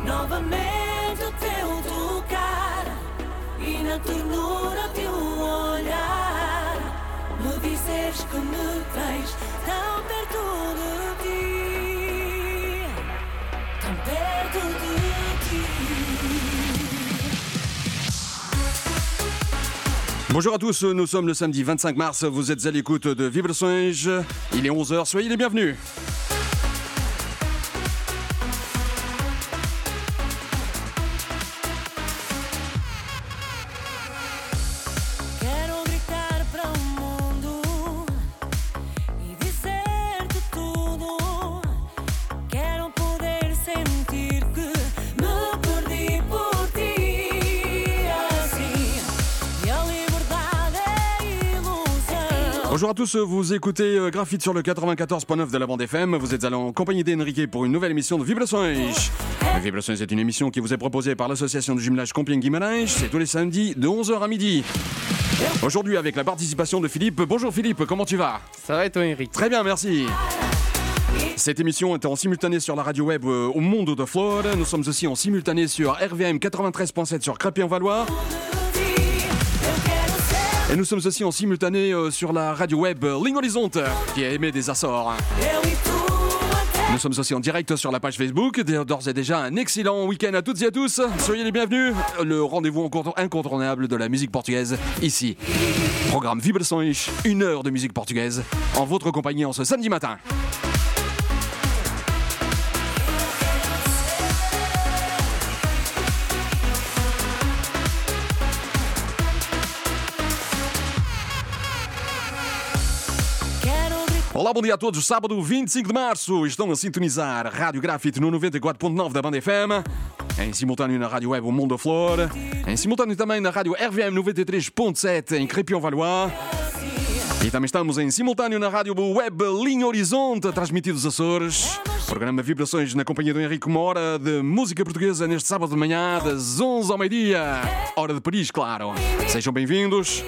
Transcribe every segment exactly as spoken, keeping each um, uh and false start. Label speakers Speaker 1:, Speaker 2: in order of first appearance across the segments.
Speaker 1: novamente o teu tocar e na ternura o teu olhar me dizeres que me tens tão perto de ti, tão perto de ti.
Speaker 2: Bonjour à tous, nous sommes le samedi vingt-cinq mars, vous êtes à l'écoute de Vibrações, il est onze heures, soyez les bienvenus. Bonjour à tous, vous écoutez Graphite sur le quatre-vingt-quatorze point neuf de la bande F M. Vous êtes en compagnie d'Enrique pour une nouvelle émission de Vibrações. Vibrações est une émission qui vous est proposée par l'association de jumelage Compiègne-Guimarães. C'est tous les samedis de onze heures à midi. Aujourd'hui avec la participation de Philippe. Bonjour Philippe, comment tu vas?
Speaker 3: Ça va et toi Enrique?
Speaker 2: Très bien, merci. Cette émission est en simultané sur la radio web au Mundo da Flor. Nous sommes aussi en simultané sur R V M quatre-vingt-treize point sept sur Crépy-en-Valois. Et nous sommes aussi en simultané euh, sur la radio web Ligne Horizonte, qui est aimée des Açores. Nous sommes aussi en direct sur la page Facebook. D'ores et déjà, un excellent week-end à toutes et à tous. Soyez les bienvenus. Le rendez-vous incontournable de la musique portugaise, ici. Programme Vibrações, une heure de musique portugaise, en votre compagnie en ce samedi matin. Olá, bom dia a todos. Sábado vinte e cinco de março, estão a sintonizar Rádio Graphite no noventa e quatro ponto nove da banda F M, em simultâneo na rádio web O Mundo da Flor, em simultâneo também na rádio R V M noventa e três ponto sete em Crépy-en-Valois, e também estamos em simultâneo na rádio web Linha Horizonte, transmitido dos Açores. Programa Vibrações na companhia do Henrique, uma hora de música portuguesa neste sábado de manhã, das onze ao meio-dia, hora de Paris, claro. Sejam bem-vindos.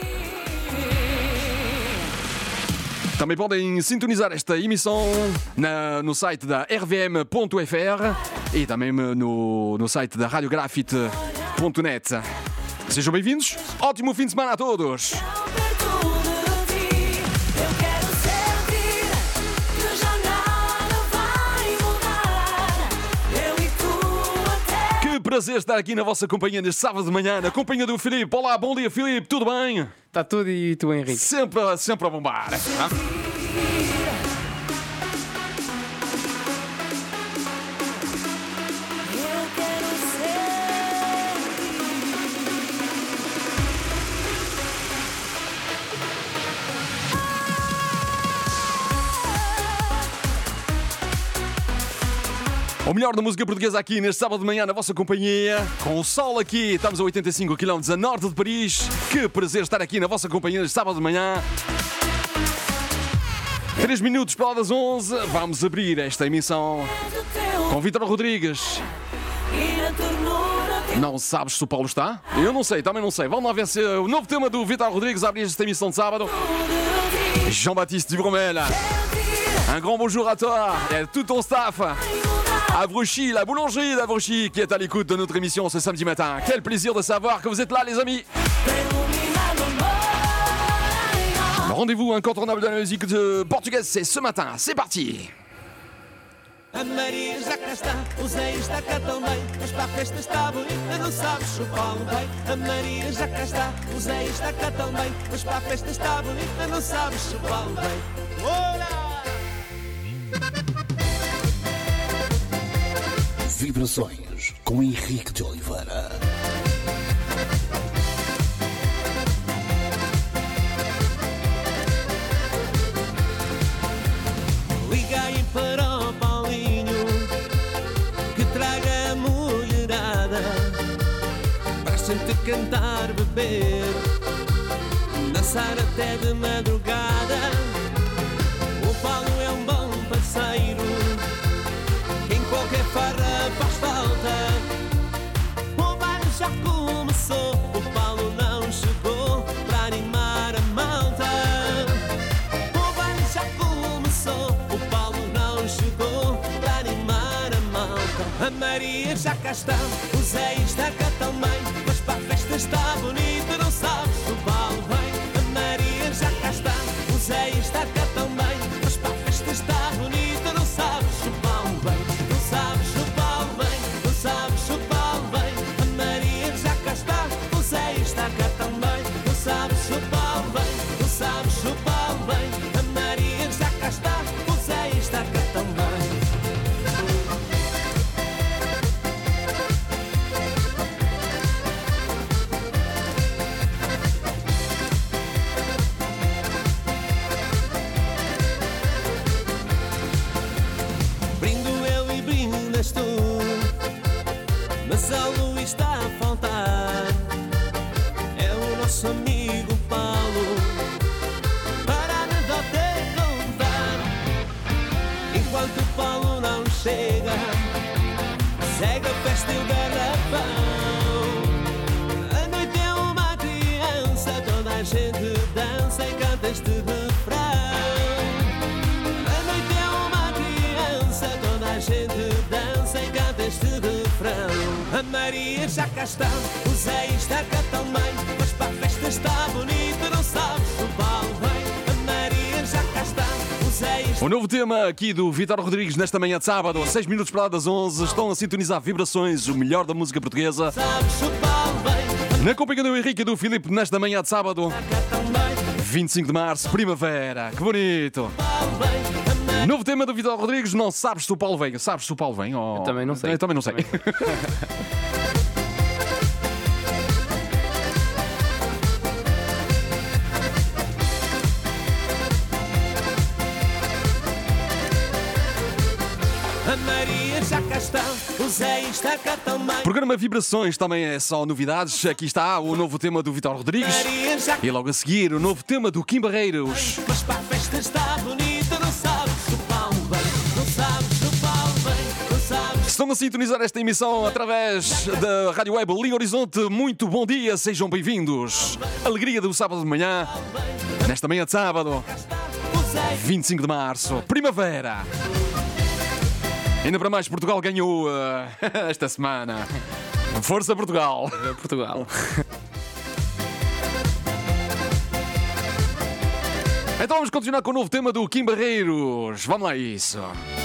Speaker 2: Também podem sintonizar esta emissão na, no site da R V M ponto F R e também no, no site da rádio grafite ponto net. Sejam bem-vindos, ótimo fim de semana a todos! Que prazer estar aqui na vossa companhia neste sábado de manhã, na companhia do Filipe. Olá, bom dia Filipe, tudo bem?
Speaker 3: Está tudo e tu Henrique?
Speaker 2: Sempre, sempre a bombar. Tá? O melhor da música portuguesa aqui neste sábado de manhã na vossa companhia, com o sol aqui, estamos a oitenta e cinco quilómetros a norte de Paris. Que prazer estar aqui na vossa companhia neste sábado de manhã. três minutos para lá das onze, vamos abrir esta emissão com Vítor Rodrigues. Não sabes se o Paulo está? Eu não sei, também não sei. Vamos lá ver se o novo tema do Vítor Rodrigues a abrir esta emissão de sábado. Jean-Baptiste Dubromel. Un grand bonjour à toi et à tout ton staff. Avruchy, la boulangerie d'Avruchy qui est à l'écoute de notre émission ce samedi matin. Quel plaisir de savoir que vous êtes là, les amis. Le rendez-vous incontournable de la musique de portugaise, c'est ce matin. C'est parti.
Speaker 4: A Maria já cá está, o Zé está cá também, mas para a festa está bonita, não sabes se o Paulo vem. A Maria já cá está, o Zé está cá também, mas para a festa está bonita, não sabes se o Paulo vem. Ora!
Speaker 5: Vibrações com Henrique de Oliveira.
Speaker 4: Liguei para o Paulinho que traga a mulherada para a gente cantar, beber, dançar até de madrugada. O Paulo é um bom parceiro, qualquer farra faz falta. O baile já começou, o Paulo não chegou para animar a malta. O baile já começou, o Paulo não chegou para animar a malta. A Maria já cá está, o Zé está cá também, mas para a festa está bonita, não sabes o Paulo vem. A Maria já cá está, o Zé está cá também, mas para a festa está bonita, não sabes o Paulo vem. Não sabes o Paulo vem, não sabes o Paulo vem. A Maria já cá está, o Zé está cá também, não sabes o Paulo vem, não sabes o Paulo vem. A Maria já cá está, o Zé está cá também. Mas a luz está a faltar. É o nosso amigo Paulo, para a anedota contar. Enquanto o Paulo não chega, segue a festa e o garrafão. A noite é uma criança, toda a gente dança e canta este refrão. A noite é uma criança, toda a gente dança e canta este refrão. A Maria já cá está, o Zé está cá também, mas para a festa está bonita, não sabes o Paulo vem. A Maria já cá está, o Zé está...
Speaker 2: O novo tema aqui do Vítor Rodrigues nesta manhã de sábado, a seis minutos para lá das onze, estão a sintonizar Vibrações, o melhor da música portuguesa.
Speaker 4: Sabes o Paulo vem.
Speaker 2: Na companhia do Henrique e do Filipe nesta manhã de sábado,
Speaker 4: Cá também,
Speaker 2: vinte e cinco de março, primavera, que bonito.
Speaker 4: Paulo vem. A Maria
Speaker 2: Novo tema do Vítor Rodrigues, não sabes se o Paulo vem. Sabes se o Paulo vem? Oh.
Speaker 3: Eu também não sei.
Speaker 2: Eu também não sei.
Speaker 4: A Maria já cá está, o Zé está cá também.
Speaker 2: Programa Vibrações também é só novidades. Aqui está o novo tema do Vítor Rodrigues.
Speaker 4: Maria já cá
Speaker 2: E logo a seguir o novo tema do Kim Barreiros.
Speaker 4: mas para a festa está bonita, não sabes o Paulo vem. Não sabes o Paulo vem, não sabes.
Speaker 2: Estão a sintonizar esta emissão através da Rádio Web Linha Horizonte. Muito bom dia, sejam bem-vindos. Alegria do sábado de manhã, nesta manhã de sábado,
Speaker 4: O Zé
Speaker 2: vinte e cinco de março, primavera. Ainda para mais, Portugal ganhou uh, esta semana. Força Portugal.
Speaker 3: Portugal.
Speaker 2: Então vamos continuar com o novo tema do Kim Barreiros. Vamos lá a isso.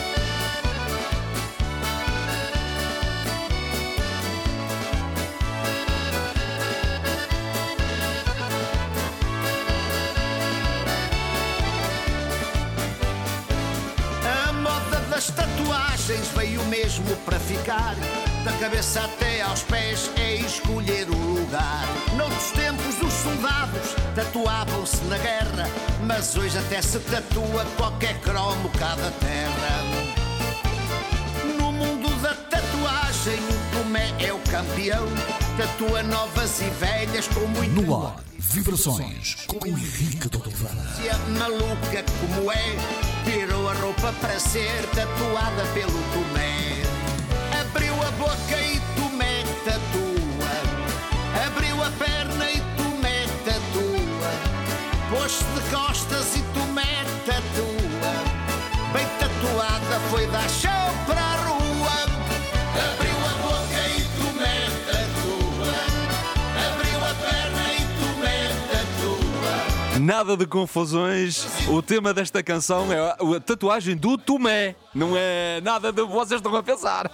Speaker 6: A moda das tatuagens veio mesmo para ficar. Da cabeça até aos pés é escolher o lugar. Noutros tempos os soldados tatuavam-se na guerra, mas hoje até se tatua qualquer cromo cá da terra. No mundo da tatuagem o Tomé é o campeão. Tatua novas e velhas com muito
Speaker 5: No ar, Vibrações com Henrique de Oliveira.
Speaker 6: Se a maluca como é, tirou a roupa para ser tatuada pelo Tomé. Abriu a boca e Tomé tatua. Abriu a perna e Tomé tatua. Pôs-se de costas e Tomé tatua. Bem tatuada foi dar show para a rua. Abriu a boca e Tomé tatua. Abriu a perna e Tomé tatua.
Speaker 2: Nada de confusões. O tema desta canção é a tatuagem do Tomé. Não é nada de vocês estão a pensar.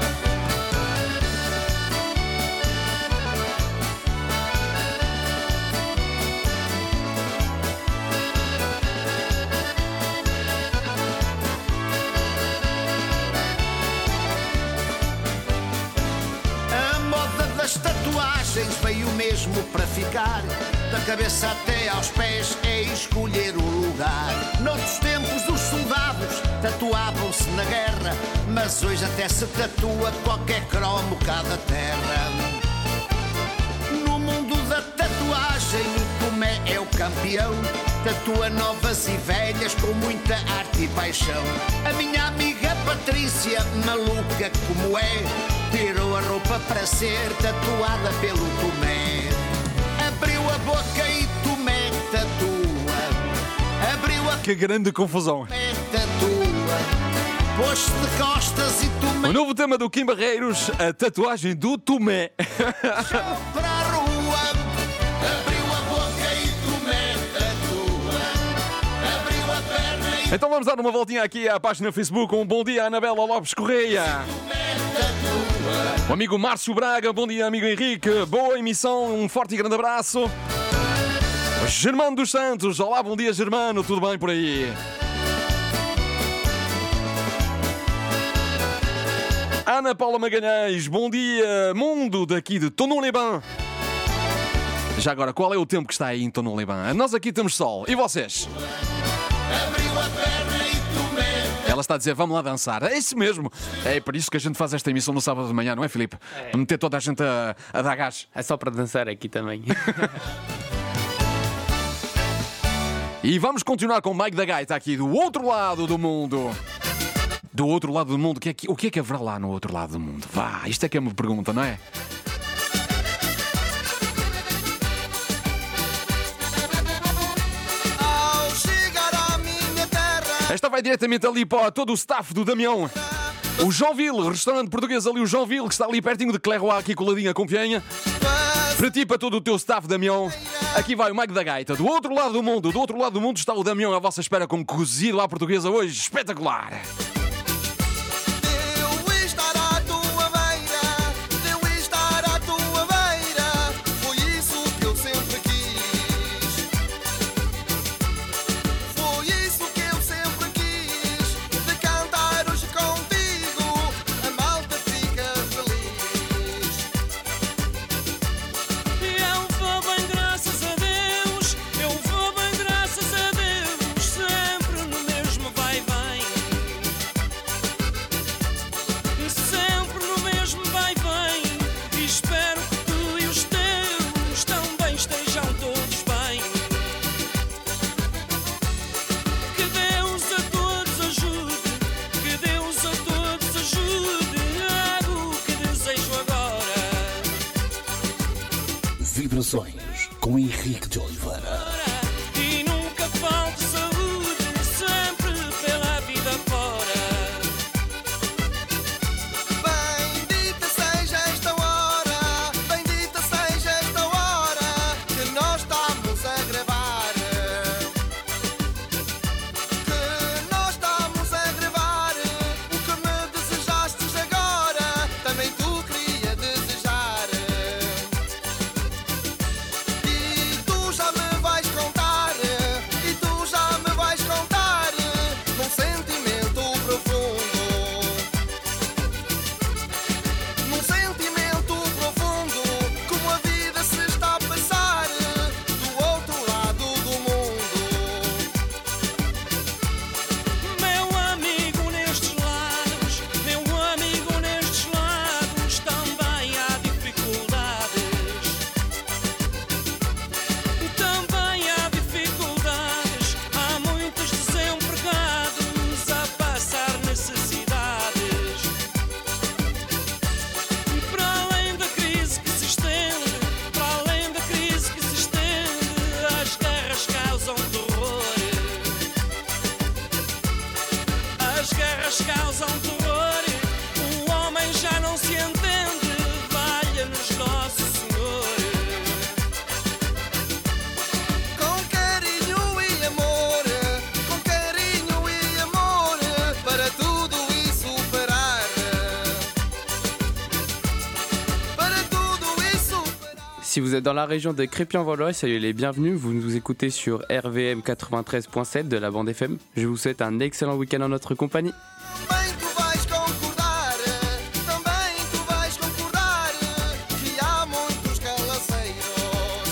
Speaker 6: A moda das tatuagens veio mesmo para ficar. Da cabeça até aos pés é escolher o lugar. Noutros tempos os soldados tatuavam-se na guerra, mas hoje até se tatua qualquer cromo cá da terra. No mundo da tatuagem o Tomé é o campeão. Tatua novas e velhas com muita arte e paixão. A minha amiga Patrícia, maluca como é, tirou a roupa para ser tatuada pelo Tomé. Abriu a boca e Tomé tatua. Abriu a
Speaker 2: Que grande confusão.
Speaker 6: Tomé tatua. pôs-se de costas e Tomé
Speaker 2: O novo tema do Kim Barreiros, a tatuagem do Tomé.
Speaker 6: para a rua, abriu a boca e Tomé tatua, abriu a perna e
Speaker 2: Então vamos dar uma voltinha aqui à página Facebook. Um bom dia, Anabela Lopes Correia. O amigo Márcio Braga, bom dia, amigo Henrique. Boa emissão, um forte e grande abraço. Germano dos Santos, olá, bom dia, Germano, tudo bem por aí? Ana Paula Magalhães, bom dia, mundo daqui de Tonon-les-Bains. Já agora, qual é o tempo que está aí em Tonon-les-Bains? Nós aqui temos sol, e vocês?
Speaker 6: abriu a perna e Tomé.
Speaker 2: Ela está a dizer, vamos lá dançar. É isso mesmo. É por isso que a gente faz esta emissão no sábado de manhã, não é, Filipe?
Speaker 3: É.
Speaker 2: Meter toda a gente a, a dar gás.
Speaker 3: É só para dançar aqui também.
Speaker 2: E vamos continuar com o Mike da Gaita aqui do outro lado do mundo. Do outro lado do mundo, o que, é que, o que é que haverá lá no outro lado do mundo? Vá, isto é que é uma pergunta, não é?
Speaker 4: Ao chegar à minha terra,
Speaker 2: Esta vai diretamente ali para todo o staff do Damião. O João Ville, restaurante português ali, o João Ville, que está ali pertinho de Clerroy, aqui coladinha com Pienha. Para ti, para todo o teu staff, Damião. Aqui vai o Mike da Gaita. Do outro lado do mundo, do outro lado do mundo está o Damião à vossa espera com cozido à portuguesa hoje. Espetacular!
Speaker 4: deu estar à tua beira, deu estar à tua beira. Foi isso que eu sempre quis. Foi isso que eu sempre quis. De cantar hoje contigo, a malta fica feliz.
Speaker 1: Eu vou bem, graças a Deus. Eu vou bem, graças a Deus. Sempre no mesmo vai-vai. Sempre no mesmo vai-vai. E espero que tu e os teus também estejam todos bem. Que Deus a todos ajude. Que Deus a todos ajude. É o que desejo agora.
Speaker 5: Vibrações com Henrique de Oliveira.
Speaker 1: E nunca falte saúde, sempre pela vida fora.
Speaker 4: Bendita seja esta hora, bendita seja esta hora que nós estamos a gravar. Que nós estamos a gravar. O que me desejastes agora, também tu queria desejar. E tu já me vais contar, e tu já me vais contar num sentimento profundo. Num sentimento profundo, como a vida se está a passar do outro lado do mundo.
Speaker 1: Meu amigo nestes lados, meu amigo nestes lados, também há dificuldades. Também há dificuldades, há muitos desempregados a passar necessidades. Para além da crise que se estende, para além da crise que se estende, as guerras causam terror. As guerras causam terror, o homem já não se entende, valha-nos Nosso Senhor.
Speaker 4: Com carinho e amor, com carinho e amor, para tudo e superar. Para tudo e superar.
Speaker 3: Si vous êtes dans la région de Crépy-en-Valois, soyez les bienvenus. Vous nous écoutez sur R V M quatre-vingt-treize point sept de la bande F M. Je vous souhaite un excellent week-end en notre compagnie.
Speaker 4: Também tu vais concordar, também tu vais concordar que há muitos calaceiros,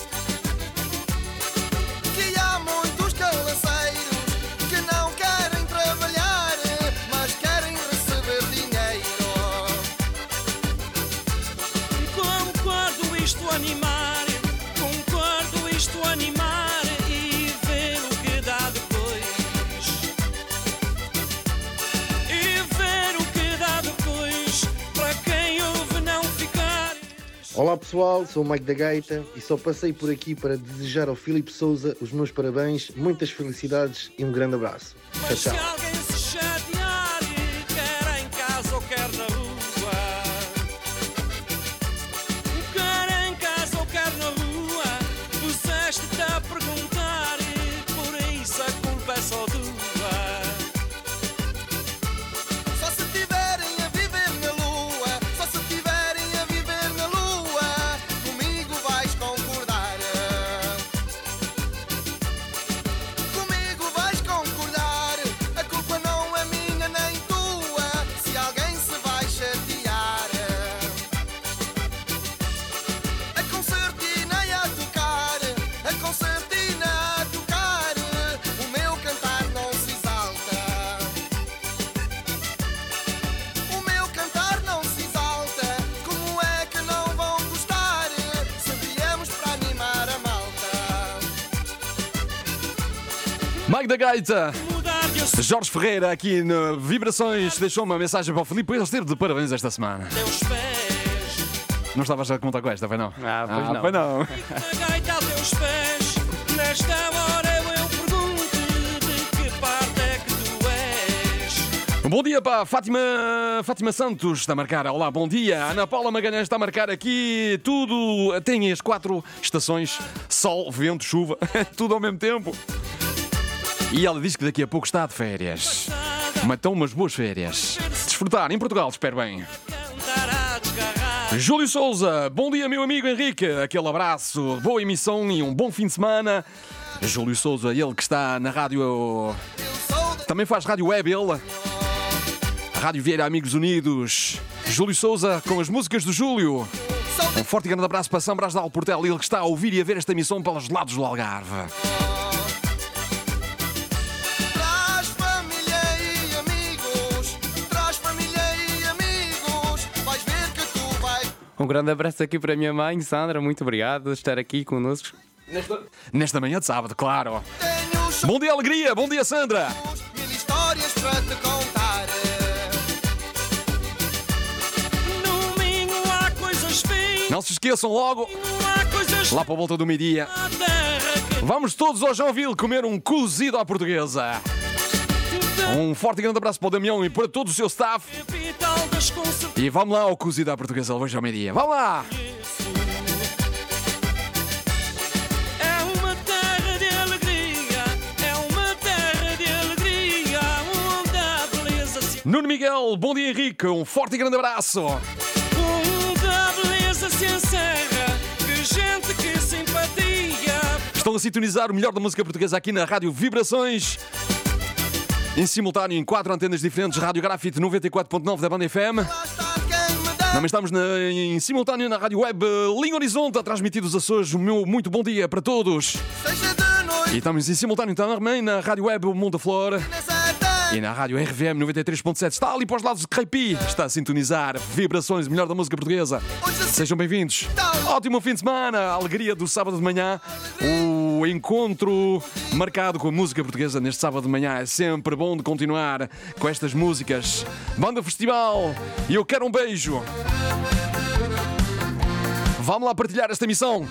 Speaker 4: que há muitos calaceiros que não querem trabalhar, mas querem receber dinheiro.
Speaker 1: Concordo isto animar, concordo isto animar e ver o que dá depois. E ver o que dá depois, para quem ouve não ficar.
Speaker 7: Olá pessoal, sou o Mike da Gaita e só passei por aqui para desejar ao Filipe Souza os meus parabéns, muitas felicidades e um grande abraço. Tchau,
Speaker 1: Mas se
Speaker 7: tchau.
Speaker 1: alguém se chatear,
Speaker 2: Mike da Gaita. Jorge Ferreira aqui no Vibrações deixou uma mensagem para o Filipe. Ele esteve de parabéns esta semana. Não estavas a contar com esta, foi não?
Speaker 3: Ah, pois
Speaker 2: ah,
Speaker 3: não.
Speaker 2: Foi não.
Speaker 4: Gaita aos teus pés, nesta hora eu pergunto de que parte é que tu és.
Speaker 2: Bom dia para Fátima, Fátima Santos está a marcar. Olá, bom dia. Ana Paula Magalhães está a marcar aqui. Tudo tem as quatro estações: sol, vento, chuva, tudo ao mesmo tempo. E ela diz que daqui a pouco está de férias. Mas estão umas boas férias. Desfrutar em Portugal, espero bem. Júlio Souza, bom dia meu amigo Henrique. Aquele abraço, boa emissão e um bom fim de semana. Júlio Souza, ele que está na rádio... Também faz rádio web, ele. Rádio Vieira Amigos Unidos. Júlio Souza com as músicas do Júlio. Um forte e grande abraço para São Brás de Alportel, ele que está a ouvir e a ver esta emissão pelos lados do Algarve.
Speaker 3: Um grande abraço aqui para a minha mãe, Sandra. Muito obrigado por estar aqui connosco.
Speaker 2: Nesta, nesta manhã de sábado, claro. Bom dia, alegria. Bom dia, Sandra.
Speaker 4: Mil histórias para te contar. No domingo há coisas bem.
Speaker 2: Não se esqueçam logo,
Speaker 4: Há coisas
Speaker 2: lá para a volta do meio-dia,
Speaker 4: na terra que
Speaker 2: vamos todos ao Joinville comer um cozido à portuguesa. Um forte e grande abraço para o Damião e para todo o seu staff.
Speaker 4: capital das concertações.
Speaker 2: E vamos lá ao cozido à portuguesa hoje ao meio-dia. Vamos lá!
Speaker 4: É uma terra de alegria, é uma terra de alegria, onde a beleza se
Speaker 2: Nuno Miguel, bom dia Henrique, um forte e grande abraço.
Speaker 4: onde a beleza se encerra, que gente, que simpatia.
Speaker 2: Estão a sintonizar o melhor da música portuguesa aqui na Rádio Vibrações. Em simultâneo em quatro antenas diferentes, Rádio Grafite noventa e quatro ponto nove da Banda F M. Também estamos na, em simultâneo na Rádio Web Linha Horizonte, a transmitir dos Açores. O meu muito bom dia para todos.
Speaker 4: Seja de noite,
Speaker 2: E estamos em simultâneo também na Rádio Web Mundo da Flor
Speaker 4: nessa terra.
Speaker 2: e na Rádio R V M noventa e três ponto sete. Está ali para os lados de Creipi. Está a sintonizar Vibrações, o melhor da música portuguesa. Sejam bem-vindos. Ótimo fim de semana. A alegria do sábado de manhã. O encontro marcado com a música portuguesa neste sábado de manhã. É sempre bom de continuar com estas músicas. Banda Festival. E eu quero um beijo. Vamos lá partilhar esta missão.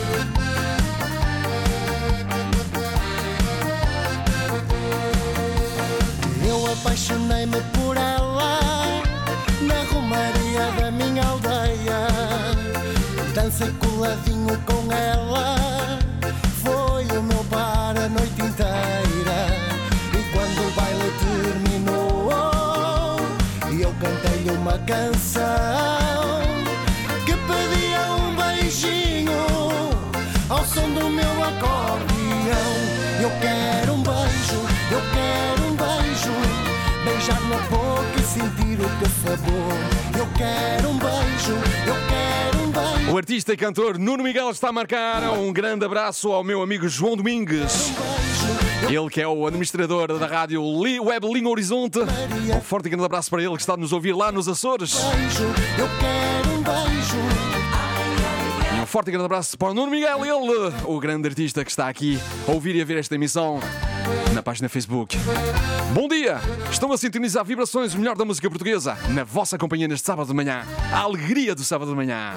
Speaker 8: Eu apaixonei-me por ela na romaria da minha aldeia. Dancei coladinho com ela, foi o meu par a noite inteira. E quando o baile terminou, eu cantei-lhe uma canção que pedia um beijinho ao som do meu acordeão. Eu quero um beijo, eu quero um beijo, beijar na boca e sentir o teu sabor. Eu quero um beijo, eu quero um beijo.
Speaker 2: O artista e cantor Nuno Miguel está a marcar. Um grande abraço ao meu amigo João Domingues. Ele que é o administrador da rádio Web Linha Horizonte. Um forte e grande abraço para ele que está a nos ouvir lá nos Açores.
Speaker 8: Beijo, eu quero um beijo.
Speaker 2: E um forte e grande abraço para o Nuno Miguel, ele, o grande artista que está aqui a ouvir e a ver esta emissão na página Facebook. Bom dia! Estão a sintonizar Vibrações, o melhor da música portuguesa, na vossa companhia neste sábado de manhã. A alegria do sábado de manhã.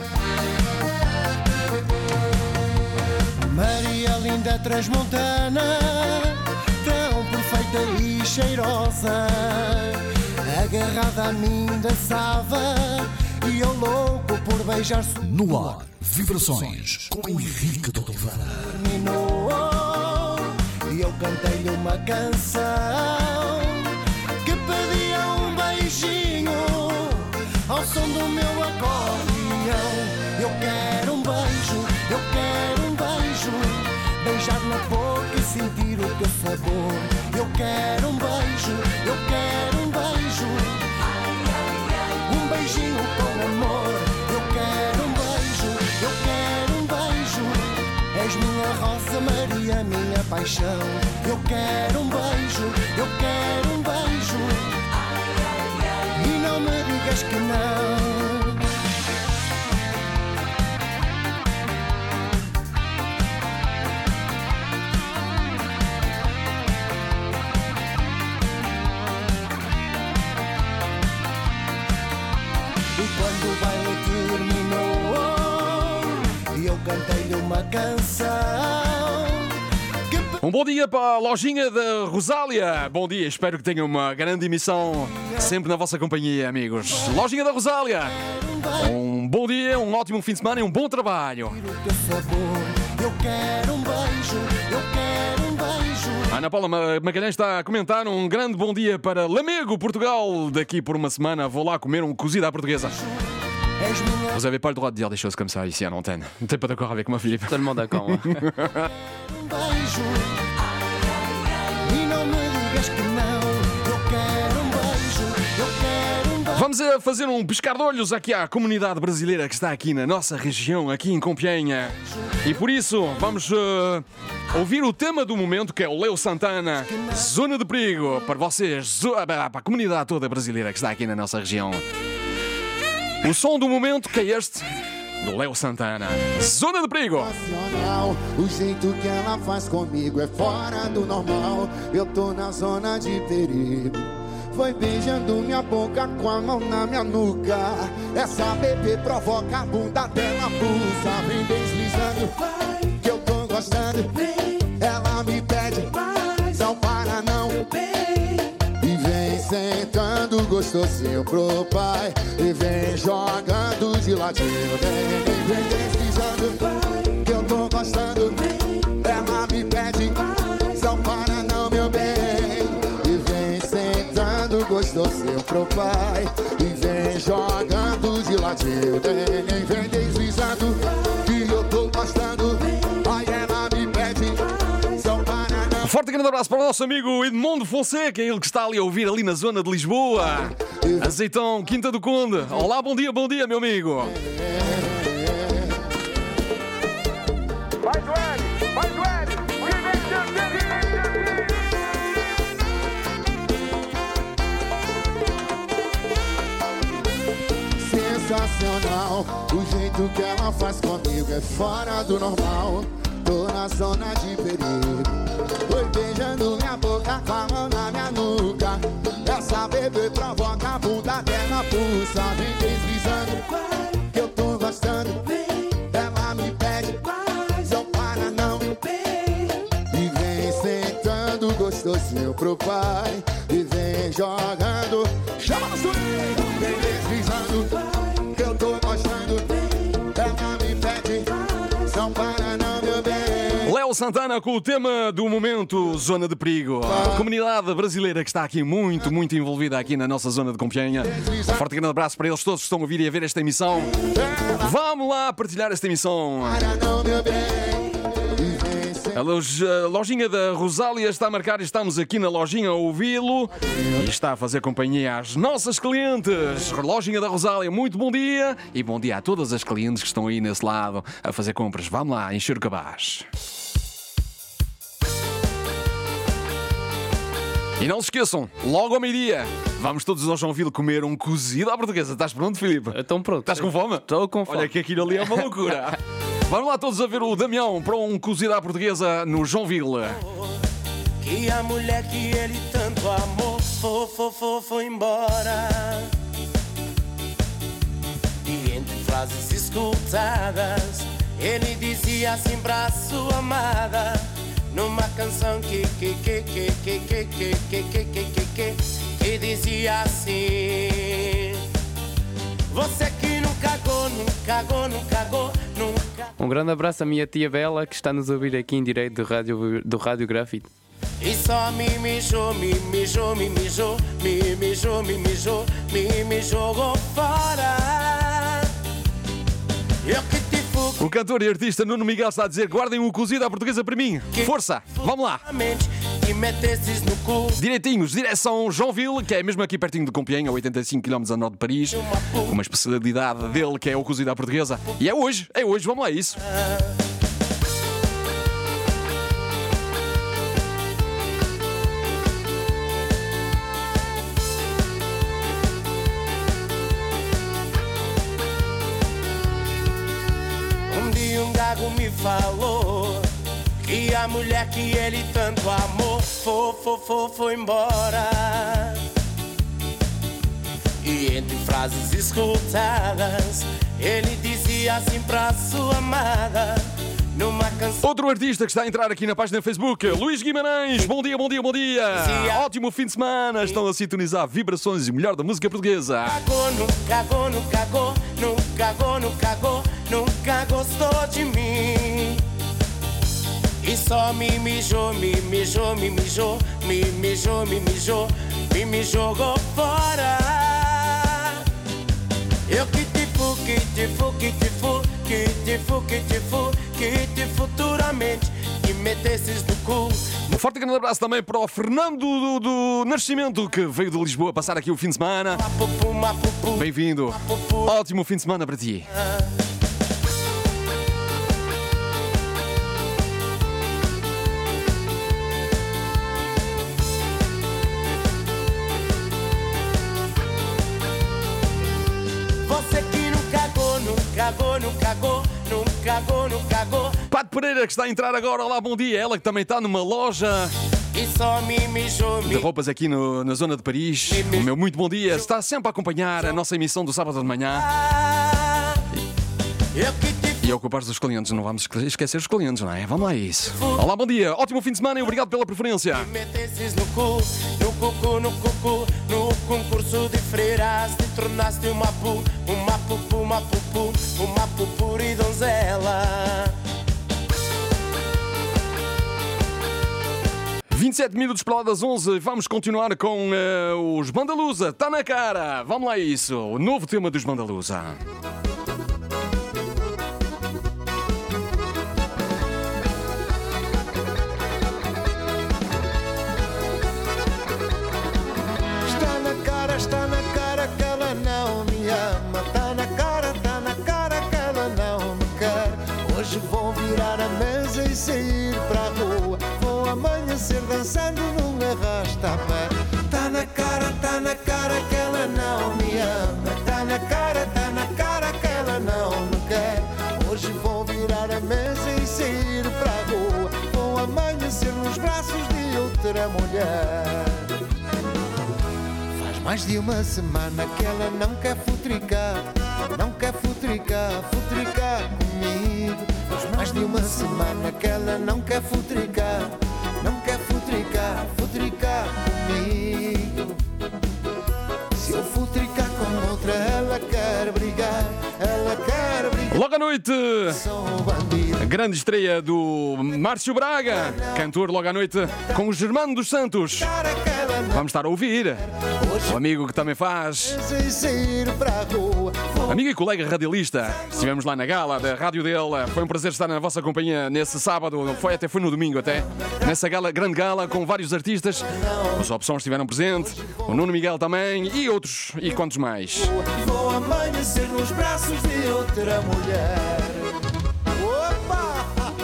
Speaker 8: Maria linda transmontana, tão perfeita e cheirosa, agarrada a mim dançava e eu louco por beijar.
Speaker 5: No ar, Vibrações com Henrique de Oliveira.
Speaker 8: Terminou e eu cantei-lhe uma canção que pedia um beijinho ao som do meu acordeão. Eu quero um beijo, eu quero um beijo, beijar na boca e sentir o teu sabor. Eu quero um beijo, eu quero um beijo, um beijinho com amor. Eu quero um beijo, eu quero um beijo, és minha rosa Maria, minha paixão. Eu quero um beijo, eu quero um beijo, e não me digas que não. canção.
Speaker 2: Um bom dia para a lojinha da Rosália. Bom dia, espero que tenham uma grande emissão sempre na vossa companhia, amigos. Lojinha da Rosália. Um bom dia, um ótimo fim de semana e um bom trabalho.
Speaker 8: Eu quero um beijo, eu quero um beijo.
Speaker 2: Ana Paula Magalhães está a comentar um grande bom dia para Lamego, Portugal. Daqui por uma semana vou lá comer um cozido à portuguesa. Vous n'avez pas le droit de dire des choses comme ça ici à l'antenne. T'es pas d'accord avec moi, Philippe?
Speaker 3: Totalement d'accord. Moi.
Speaker 2: Vamos a fazer um piscar de olhos aqui à comunidade brasileira que está aqui na nossa região, aqui em Compiègne. E por isso vamos uh, ouvir o tema do momento, que é o Léo Santana, Zona de Perigo, para vocês, para a comunidade toda brasileira que está aqui na nossa região. O som do momento que é este, do Léo Santana, Zona de Perigo.
Speaker 9: O jeito que ela faz comigo é fora do normal. Eu tô na zona de perigo. Foi beijando minha boca com a mão na minha nuca. Essa bebê provoca a bunda dela, pulsa. Vem deslizando, que eu tô gostando. Ela me pede, não para não. E vem sentando gostosinho pro pai. E vem jogando de ladinho. Vem, vem deslizando, que eu tô gostando. Ela me pede, não para não, meu bem. Gostosinho pro pai. E vem jogando de ladinho. Vem, vem deslizando, que eu tô gostando. Aí ela me pede, só para não.
Speaker 2: Um forte grande abraço para o nosso amigo Edmundo Fonseca, ele que está ali a ouvir ali na zona de Lisboa. Azeitão, Quinta do Conde. Olá, bom dia, bom dia, meu amigo.
Speaker 10: Vai, Duane, vai, Duane.
Speaker 9: Sensacional, o jeito que ela faz comigo é fora do normal. Tô na zona de perigo. Foi beijando minha boca com a mão na minha nuca. Essa bebê provoca a bunda dela, pulsa. Vem deslizando, que eu tô gostando. Ela me pede, não para não. E vem sentando gostosinho pro pai. E vem jogando, chama no swing. Vem deslizando, eu tô gostando. Ela me pede, não para não, meu bem.
Speaker 2: Léo Santana com o tema do momento, Zona de Perigo. A comunidade brasileira que está aqui muito, muito envolvida aqui na nossa zona de Compiègne. Um forte grande abraço para eles todos que estão a ouvir e a ver esta emissão. Vamos lá partilhar esta emissão.
Speaker 9: Para não, meu bem.
Speaker 2: A lojinha da Rosália está a marcar e estamos aqui na lojinha a ouvi-lo e está a fazer companhia às nossas clientes. Lojinha da Rosália, muito bom dia e bom dia a todas as clientes que estão aí nesse lado a fazer compras. Vamos lá, encher o cabaz. E não se esqueçam, logo ao meio-dia, vamos todos ao Joinville comer um cozido à portuguesa. Estás pronto, Filipe?
Speaker 3: Estou pronto.
Speaker 2: Estás com fome?
Speaker 3: Estou com fome.
Speaker 2: Olha que aquilo ali é uma loucura. Vamos lá todos a ver o Damião para um cozido à portuguesa no Joinville.
Speaker 4: Que a mulher que ele tanto amou foi, foi, foi, foi embora. E entre frases escutadas ele dizia assim pra sua amada, numa canção que que que que que que que que que que que que que dizia assim: você que não cagou, não cagou, não cagou, nunca.
Speaker 3: Um grande abraço à minha tia Bela, que está nos a ouvir aqui em direito do Rádio, do Rádio Grafite.
Speaker 4: E só me mijou, me mijou, me mijou, me mijou, me mijou, me me jogou fora. Eu que te fugo.
Speaker 2: O cantor e artista Nuno Miguel está a dizer: guardem o cozido à portuguesa para mim. Força, vamos lá.
Speaker 4: E metesses no cu.
Speaker 2: Direitinhos, direção Joinville, que é mesmo aqui pertinho de Compiègne, a oitenta e cinco quilómetros a norte de Paris, com uma especialidade dele que é o cozido à portuguesa. E é hoje, é hoje, vamos lá, é isso.
Speaker 4: Um dia um gago me falou que a mulher que ele tanto amou foi, foi, foi, foi embora. E entre frases escutadas ele dizia assim pra sua amada, numa canção.
Speaker 2: Outro artista que está a entrar aqui na página do Facebook, Luís Guimarães. Bom dia, bom dia, bom dia. Ótimo fim de semana. Estão a sintonizar vibrações e o melhor da música portuguesa.
Speaker 4: Cagou, não cagou, não cagou, não cagou, não cagou, nunca gostou de mim. E só me mijou, me mijou, me mijou, me mijou, me mijou, me me jogou fora. Eu que te fu, que te fu, que te fu, que te fu, que te fu, que te futuramente que metesses no cu.
Speaker 2: Um forte grande abraço também para o Fernando do, do Nascimento, que veio de Lisboa passar aqui o fim de semana. Bem-vindo. Ótimo fim de semana para ti.
Speaker 4: Você que não cagou, não cagou, não cagou, não cagou, não cagou.
Speaker 2: Pato Pereira, que está a entrar agora. Olá, bom dia. Ela que também está numa loja
Speaker 4: E só me mijou, me
Speaker 2: de roupas aqui no, na zona de Paris. O meu muito bom dia. Está sempre a acompanhar a nossa emissão do sábado de manhã.
Speaker 4: Eu que te
Speaker 2: E ocupar os clientes. Não vamos esquecer os clientes, não é? Vamos lá a isso. Olá, bom dia. Ótimo fim de semana e obrigado pela preferência.
Speaker 4: metesses no cu, no cucu, no cucu, no concurso de freiras te tornaste uma pu, uma pupu, uma pupu, uma pupuri donzela.
Speaker 2: vinte e sete minutos para lá das onze. Vamos continuar com uh, os Bandalusa. Está na cara. Vamos lá a isso. O novo tema dos Bandalusa.
Speaker 8: Está na cara, está na cara que ela não me ama. Está na cara, está na cara que ela não me quer. Hoje vou virar a mesa e sair para a rua. Vou amanhecer dançando num arrasta-pé. Está na cara, está na cara que ela não me ama. Está na cara, está na cara que ela não me quer. Hoje vou virar a mesa e sair para a rua. Vou amanhecer nos braços de outra mulher. Faz mais de uma semana que ela não quer futricar, não quer futricar, futricar comigo. Faz mais de uma semana que ela não quer futricar, não quer futricar, futricar comigo. Se eu futricar com outra, ela quer brigar, ela quer brigar.
Speaker 2: Logo à noite,
Speaker 8: Sou bandido.
Speaker 2: a grande estreia do Márcio Braga, cantor logo à noite, com o Germano dos Santos.
Speaker 8: Cara que ela não
Speaker 2: Vamos estar a ouvir.
Speaker 8: hoje
Speaker 2: O amigo que também faz.
Speaker 8: e sair para a rua. Vou
Speaker 2: Amigo e colega radialista. Estivemos lá na gala da rádio dele. Foi um prazer estar na vossa companhia nesse sábado. Foi até foi no domingo até. Nessa gala, grande gala, com vários artistas. Os Opções estiveram presentes. O Nuno Miguel também. E outros. E quantos mais?
Speaker 8: Vou amanhecer nos braços de outra mulher. Opa!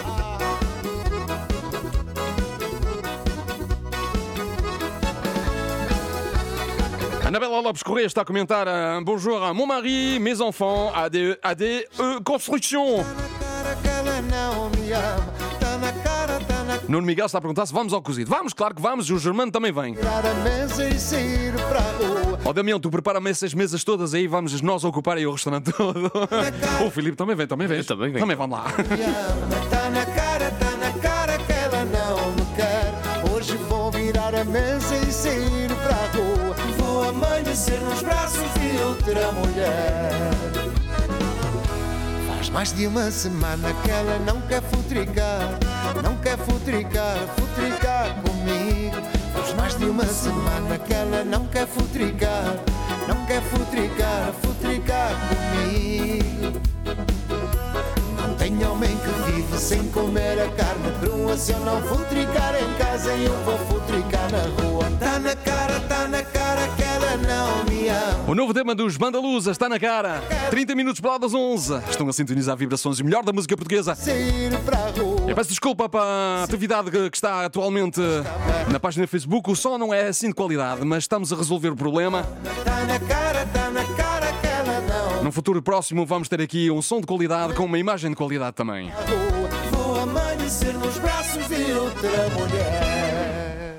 Speaker 2: Anabela Lopes Correia está a comentar uh, bonjour à mon mari, mes enfants, A D E Construction.
Speaker 8: Cara que ela não me ama. Tá na cara, tá na
Speaker 2: Nuno Miguel está a perguntar se vamos ao cozido. Vamos, claro que vamos. E o Germano também vem.
Speaker 8: cara a mesa e sair para a rua.
Speaker 2: Ó Damião, tu prepara-me essas mesas todas aí. Vamos nós ocupar aí o restaurante todo. O Filipe também vem, também vem.
Speaker 3: Eu também venho.
Speaker 2: Também vamos lá.
Speaker 8: Me ama. Tá na cara, tá na cara que ela não me quer. Hoje vou virar a mesa e sair para a rua. Vou amanhecer nos braços de outra mulher. Faz mais de uma semana que ela não quer futricar, não quer futricar, futricar comigo. Faz mais de uma semana que ela não quer futricar, não quer futricar, futricar comigo. Não tem homem que vive sem comer a carne crua. Se eu não futricar em casa, eu vou futricar na rua. Tá na cara, tá na cara que ela não me ama.
Speaker 2: O novo tema dos Bandalusa está na cara. trinta minutos para lá das onze. Estão a sintonizar vibrações e o melhor da música portuguesa.
Speaker 8: Sair para a rua.
Speaker 2: Eu peço desculpa para a atividade que que está atualmente na página do Facebook. O som não é assim de qualidade, mas estamos a resolver o problema.
Speaker 8: Tá na cara, tá na cara que ela não
Speaker 2: Num futuro próximo vamos ter aqui um som de qualidade com uma imagem de qualidade também.
Speaker 8: me ama. Vou amanhecer nos braços de outra mulher.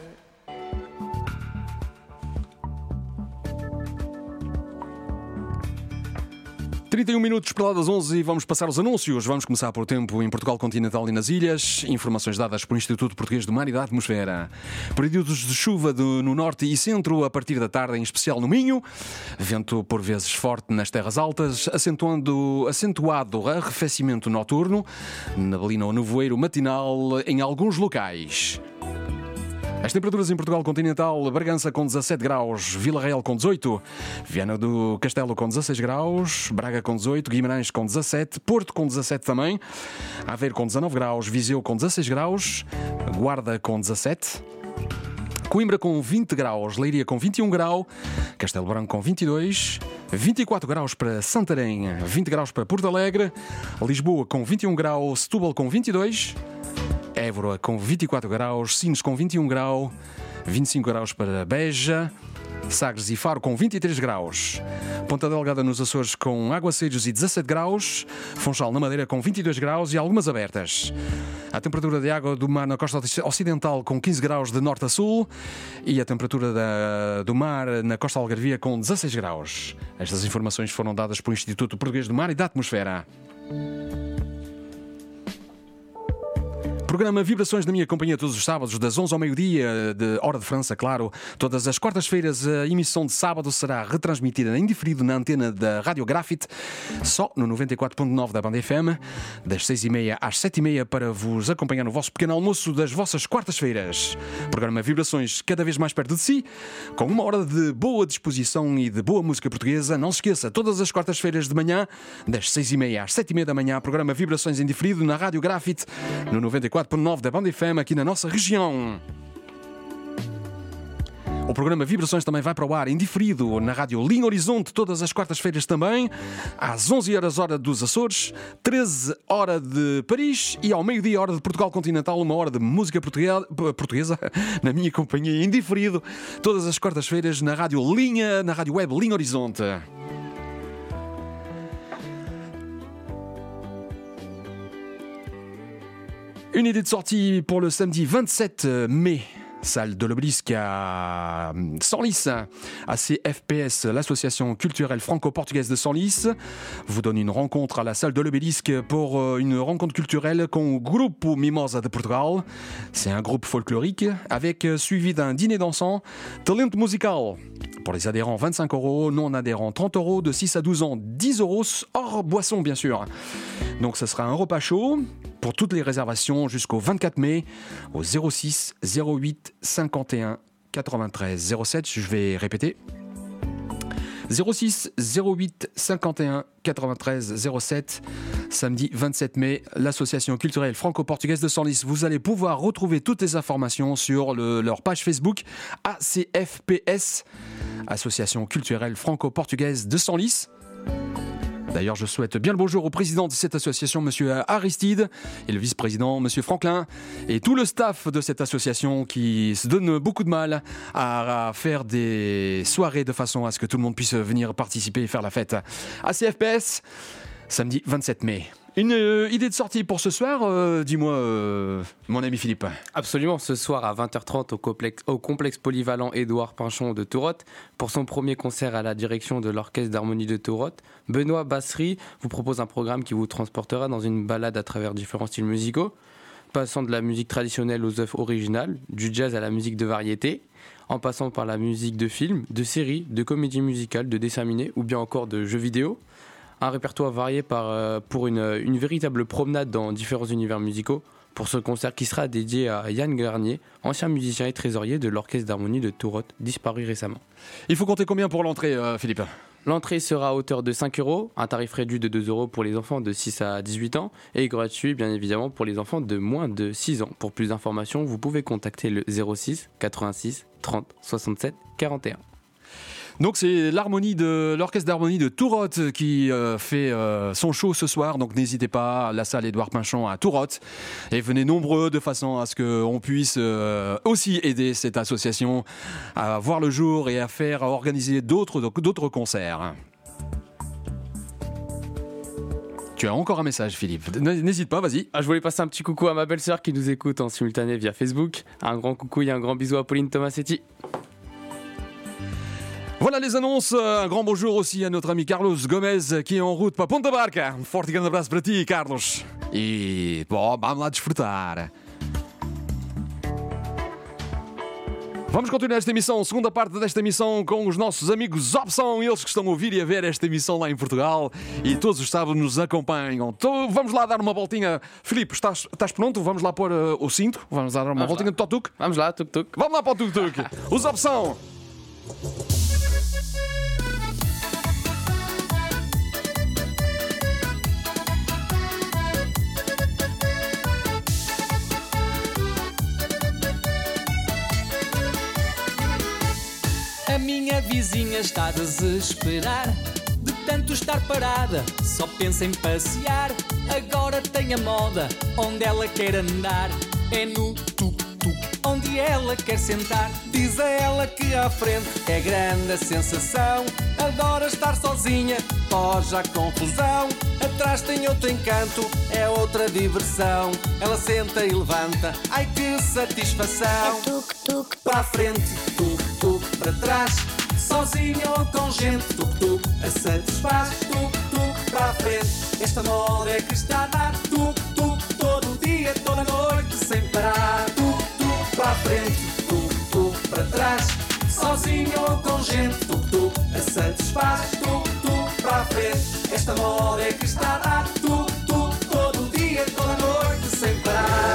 Speaker 2: trinta e um minutos para lá das onze e vamos passar os anúncios. Vamos começar por tempo em Portugal continental e nas ilhas. Informações dadas pelo Instituto Português do Mar e da Atmosfera. Períodos de chuva de, no norte e centro a partir da tarde, em especial no Minho. Vento por vezes forte nas terras altas, acentuando, acentuado arrefecimento noturno. Neblina ou nevoeiro matinal em alguns locais. As temperaturas em Portugal continental: Bragança com dezassete graus, Vila Real com dezoito, Viana do Castelo com dezasseis graus, Braga com dezoito, Guimarães com dezassete, Porto com dezassete também, Aveiro com dezanove graus, Viseu com dezasseis graus, Guarda com dezassete, Coimbra com vinte graus, Leiria com vinte e um graus, Castelo Branco com vinte e dois, vinte e quatro graus para Santarém, vinte graus para Porto Alegre, Lisboa com vinte e um graus, Setúbal com vinte e dois, Évora com vinte e quatro graus, Sines com vinte e um graus, vinte e cinco graus para Beja, Sagres e Faro com vinte e três graus, Ponta Delgada nos Açores com aguaceiros e dezassete graus, Funchal na Madeira com vinte e dois graus e algumas abertas. A temperatura de água do mar na costa ocidental com quinze graus de norte a sul e a temperatura da, do mar na costa algarvia com dezasseis graus. Estas informações foram dadas pelo Instituto Português do Mar e da Atmosfera. Programa Vibrações da minha companhia todos os sábados, das onze ao meio-dia, de hora de França, claro. Todas as quartas-feiras, a emissão de sábado será retransmitida em diferido na antena da Rádio Grafite, só no noventa e quatro ponto nove da Banda F M, das seis e meia às sete e meia, para vos acompanhar no vosso pequeno almoço das vossas quartas-feiras. Programa Vibrações cada vez mais perto de si, com uma hora de boa disposição e de boa música portuguesa. Não se esqueça, todas as quartas-feiras de manhã, das seis e meia às sete e meia da manhã, programa Vibrações em diferido na Rádio Grafite, no noventa e quatro ponto nove da Banda F M, aqui na nossa região. O programa Vibrações também vai para o ar em diferido na Rádio Linha Horizonte, todas as quartas-feiras também, às onze horas hora dos Açores, treze hora de Paris e ao meio-dia hora de Portugal continental, uma hora de música portuguesa, portuguesa na minha companhia em diferido, todas as quartas-feiras na Rádio Linha, na Rádio Web Linha Horizonte. Une idée de sortie pour le samedi vingt-sept mai. Salle de l'Obélisque à Senlis, A C F P S, l'association culturelle franco-portugaise de Senlis, vous donne une rencontre à la salle de l'Obélisque pour une rencontre culturelle com o Grupo Mimosa de Portugal. C'est un groupe folklorique avec suivi d'un dîner dansant, talento musical. Pour les adhérents, vingt-cinq euros, non adhérents, trente euros, de six à douze ans, dix euros, hors boisson bien sûr. Donc ce sera un repas chaud. Pour toutes les réservations jusqu'au vingt-quatre mai, au zéro six zéro huit cinquante et un quatre-vingt-treize zéro sept, je vais répéter. zéro six zéro huit cinquante et un quatre-vingt-treize zéro sept, samedi vingt-sept mai, l'association culturelle franco-portugaise de Senlis. Vous allez pouvoir retrouver toutes les informations sur le, leur page Facebook A C F P S, association culturelle franco-portugaise de Senlis. D'ailleurs, je souhaite bien le bonjour au président de cette association, monsieur Aristide, et le vice-président, monsieur Franklin, et tout le staff de cette association qui se donne beaucoup de mal à faire des soirées de façon à ce que tout le monde puisse venir participer et faire la fête. A C F P S, samedi vingt-sept mai. Une euh, idée de sortie pour ce soir, euh, dis-moi, euh, mon ami Philippe.
Speaker 3: Absolument, ce soir à vingt heures trente au complexe, au complexe polyvalent Édouard Pinchon de Tourotte, pour son premier concert à la direction de l'Orchestre d'harmonie de Tourotte, Benoît Bassery vous propose un programme qui vous transportera dans une balade à travers différents styles musicaux, passant de la musique traditionnelle aux œuvres originales, du jazz à la musique de variété, en passant par la musique de films, de séries, de comédies musicales, de dessins animés ou bien encore de jeux vidéo. Un répertoire varié par, euh, pour une, une véritable promenade dans différents univers musicaux pour ce concert qui sera dédié à Yann Garnier, ancien musicien et trésorier de l'Orchestre d'harmonie de Tourotte, disparu récemment.
Speaker 2: Il faut compter combien pour l'entrée, euh, Philippe ?
Speaker 3: L'entrée sera à hauteur de cinq euros, un tarif réduit de deux euros pour les enfants de six à dix-huit ans et gratuit bien évidemment pour les enfants de moins de six ans. Pour plus d'informations, vous pouvez contacter le zéro six quatre-vingt-six trente soixante-sept quarante et un.
Speaker 2: Donc c'est l'harmonie de l'orchestre d'harmonie de Tourotte qui euh, fait euh, son show ce soir. Donc n'hésitez pas, à la salle Édouard Pinchon à Tourotte, et venez nombreux de façon à ce qu'on puisse euh, aussi aider cette association à voir le jour et à faire à organiser d'autres, d'autres concerts. Tu as encore un message, Philippe. N'hésite pas, vas-y.
Speaker 3: Ah, je voulais passer un petit coucou à ma belle-sœur qui nous écoute en simultané via Facebook. Un grand coucou et un grand bisou à Pauline Tomasetti.
Speaker 2: Voilà. Voilà les annonces. Un grand bonjour aussi à notre ami Carlos Gomez qui est en route para Ponta Barca. Um forte e grande abraço para ti, Carlos. E, bom, vamos lá desfrutar. Vamos continuar esta emissão, segunda parte desta emissão com os nossos amigos Opção, eles que estão a ouvir e a ver esta emissão lá em Portugal e todos os sábados nos acompanham. Então, vamos lá dar uma voltinha. Filipe, estás, estás pronto? Vamos lá pôr uh, o cinto? Vamos dar uma vamos voltinha lá. De tuk-tuk?
Speaker 3: Vamos lá, tuk-tuk.
Speaker 2: Vamos lá para o tuk-tuk. Os Opção.
Speaker 11: A minha vizinha está a desesperar de tanto estar parada, só pensa em passear. Agora tem a moda, onde ela quer andar é no tuk-tuk, onde ela quer sentar. Diz a ela que à frente é grande a sensação, adora estar sozinha, foge à confusão. Atrás tem outro encanto, é outra diversão. Ela senta e levanta, ai que satisfação. É tuk-tuk para a frente, tuk-tuk para trás, sozinha ou com gente, tuk-tuk a satisfaz. Tuk-tuk para a frente, esta moda é que está a dar. Tuk-tuk todo dia, toda noite, sem parar. Tuk-tuk para a frente, tuk-tuk para trás, sozinha ou com gente, tuk-tuk a satisfaz. Tuk-tuk para a frente, esta moda é que está a dar. Tuk-tuk todo dia, toda noite, sem parar.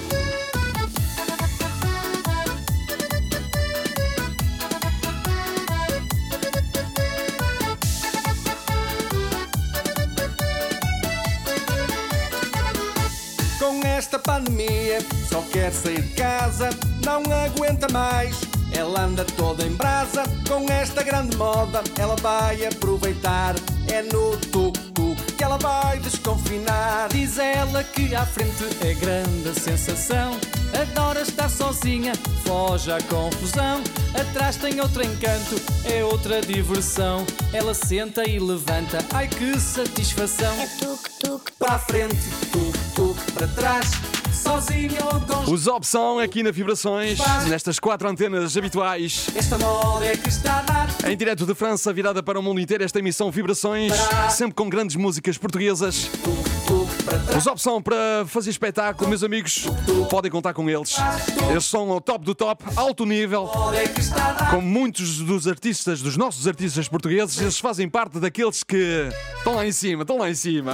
Speaker 11: Com esta pandemia só quer sair de casa, não aguenta mais, ela anda toda em brasa. Com esta grande moda ela vai aproveitar, é no tuk-tuk que ela vai desconfinar. Diz ela que à frente é grande a sensação, adora estar sozinha, foge à confusão. Atrás tem outro encanto, é outra diversão. Ela senta e levanta, ai que satisfação. É tuk-tuk para a frente, tuk-tuk para trás, sozinha ou com...
Speaker 2: Os Opção aqui na Vibrações, nestas quatro antenas habituais.
Speaker 11: Esta moda é que está a dar.
Speaker 2: Em direto de França, virada para o mundo inteiro, esta emissão Vibrações, sempre com grandes músicas portuguesas. Os Opção para fazer espetáculo, meus amigos, podem contar com eles. Eles são o top do top, alto nível. Com muitos dos artistas, dos nossos artistas portugueses, eles fazem parte daqueles que estão lá em cima, estão lá em cima.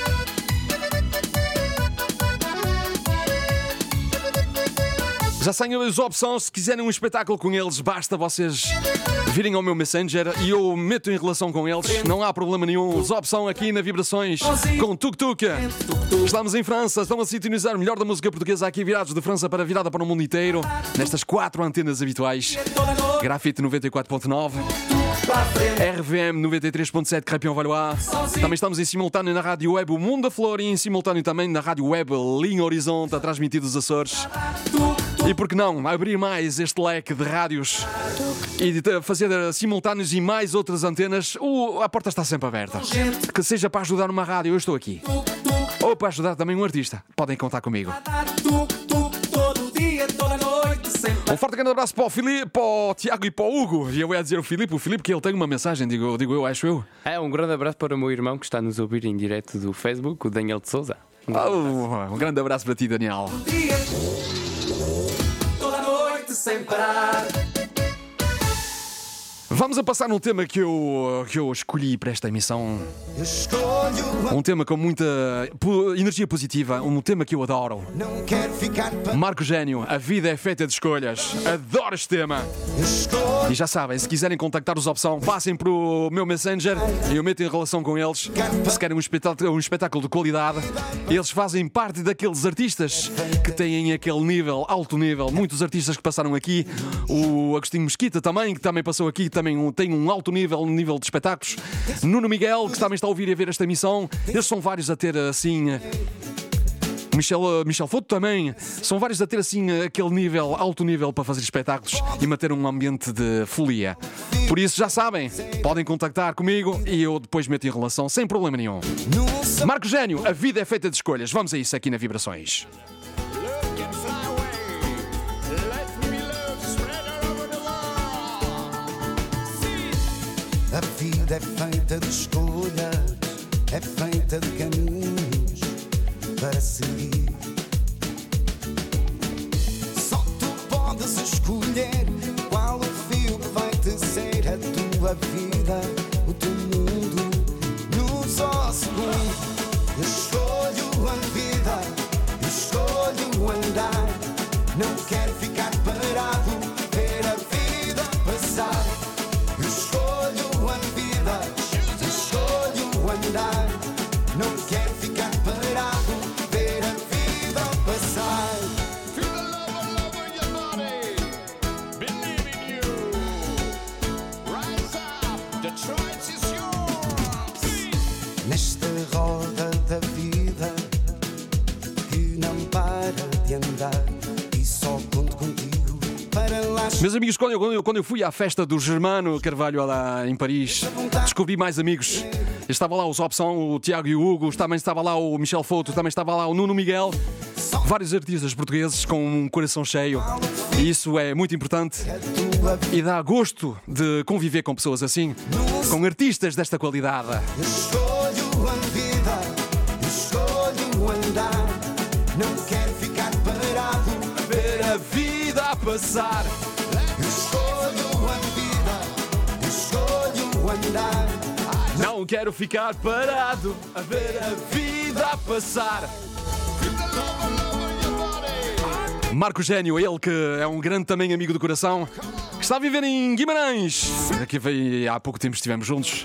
Speaker 2: Já sabem as Opções, se quiserem um espetáculo com eles, basta vocês virem ao meu Messenger e eu meto em relação com eles, não há problema nenhum. Os Opção aqui na Vibrações com tuk-tuk. Estamos em França, estão a sintonizar o melhor da música portuguesa aqui, virados de França para virada para o mundo inteiro, nestas quatro antenas habituais. Grafite noventa e quatro ponto nove, R V M noventa e três ponto sete, Crépin Valois. Também estamos em simultâneo na Rádio Web O Mundo da Flor e em simultâneo também na Rádio Web Linha Horizonte, a transmitir dos Açores. E por que não abrir mais este leque de rádios e de fazer simultâneos e mais outras antenas? O, a porta está sempre aberta. Que seja para ajudar uma rádio, eu estou aqui. Ou para ajudar também um artista, podem contar comigo. Um forte grande abraço para o Filipe, para o Tiago e para o Hugo. E eu ia dizer o Filipe, o Filipe que ele tem uma mensagem, digo, digo eu, acho eu.
Speaker 3: É, um grande abraço para o meu irmão que está a nos ouvir em direto do Facebook, o Daniel de Souza.
Speaker 2: Um grande, oh, um grande abraço para ti, Daniel.
Speaker 11: Toda noite sem parar.
Speaker 2: Vamos a passar num tema que eu, que eu escolhi para esta emissão. Um tema com muita energia positiva, um tema que eu adoro. Marco Gênio, a vida é feita de escolhas. Adoro este tema. E já sabem, se quiserem contactar os Opção, passem para o meu Messenger e eu meto em relação com eles. Se querem um espetáculo, um espetáculo de qualidade, eles fazem parte daqueles artistas que têm aquele nível, alto nível. Muitos artistas que passaram aqui. O Agostinho Mesquita também, que também passou aqui, também tem um alto nível, um nível de espetáculos. Nuno Miguel, que também está a ouvir e a ver esta emissão. Eles são vários a ter assim... Michel, Michel Foto também. São vários a ter assim aquele nível, alto nível para fazer espetáculos e manter um ambiente de folia. Por isso já sabem, podem contactar comigo e eu depois meto em relação sem problema nenhum. Marco Gênio, a vida é feita de escolhas. Vamos a isso aqui na Vibrações.
Speaker 8: A vida é feita de escolhas, é feita de caminhos para seguir. Só tu podes escolher qual o fio que vai tecer a tua vida, o teu mundo, no só segundo. Escolho a vida, escolho andar, não quero ficar parado, ver a vida passar. Escolho a vida, escolho andar, não quero ficar parado, ver a vida passar.
Speaker 12: Feel the love, love in your body. Believe in you. Rise up, the choice is yours.
Speaker 8: Nesta roda da vida que não para de andar e só conto contigo para lá.
Speaker 2: Meus amigos, quando eu, quando, eu, quando eu fui à festa do Germano Carvalho lá em Paris, descobri mais amigos. Estava lá o Zopson, o Tiago e o Hugo, também estava lá o Michel Foto, também estava lá o Nuno Miguel. Vários artistas portugueses com um coração cheio. E isso é muito importante e dá gosto de conviver com pessoas assim, com artistas desta qualidade.
Speaker 8: Escolho a vida, escolho andar, não quero ficar parado,
Speaker 2: ver a vida a passar.
Speaker 8: Escolho a vida, escolho andar,
Speaker 2: não quero ficar parado, a ver a vida a passar. Marco Gênio, ele que é um grande também amigo do coração, que está a viver em Guimarães. Aqui veio, há pouco tempo estivemos juntos.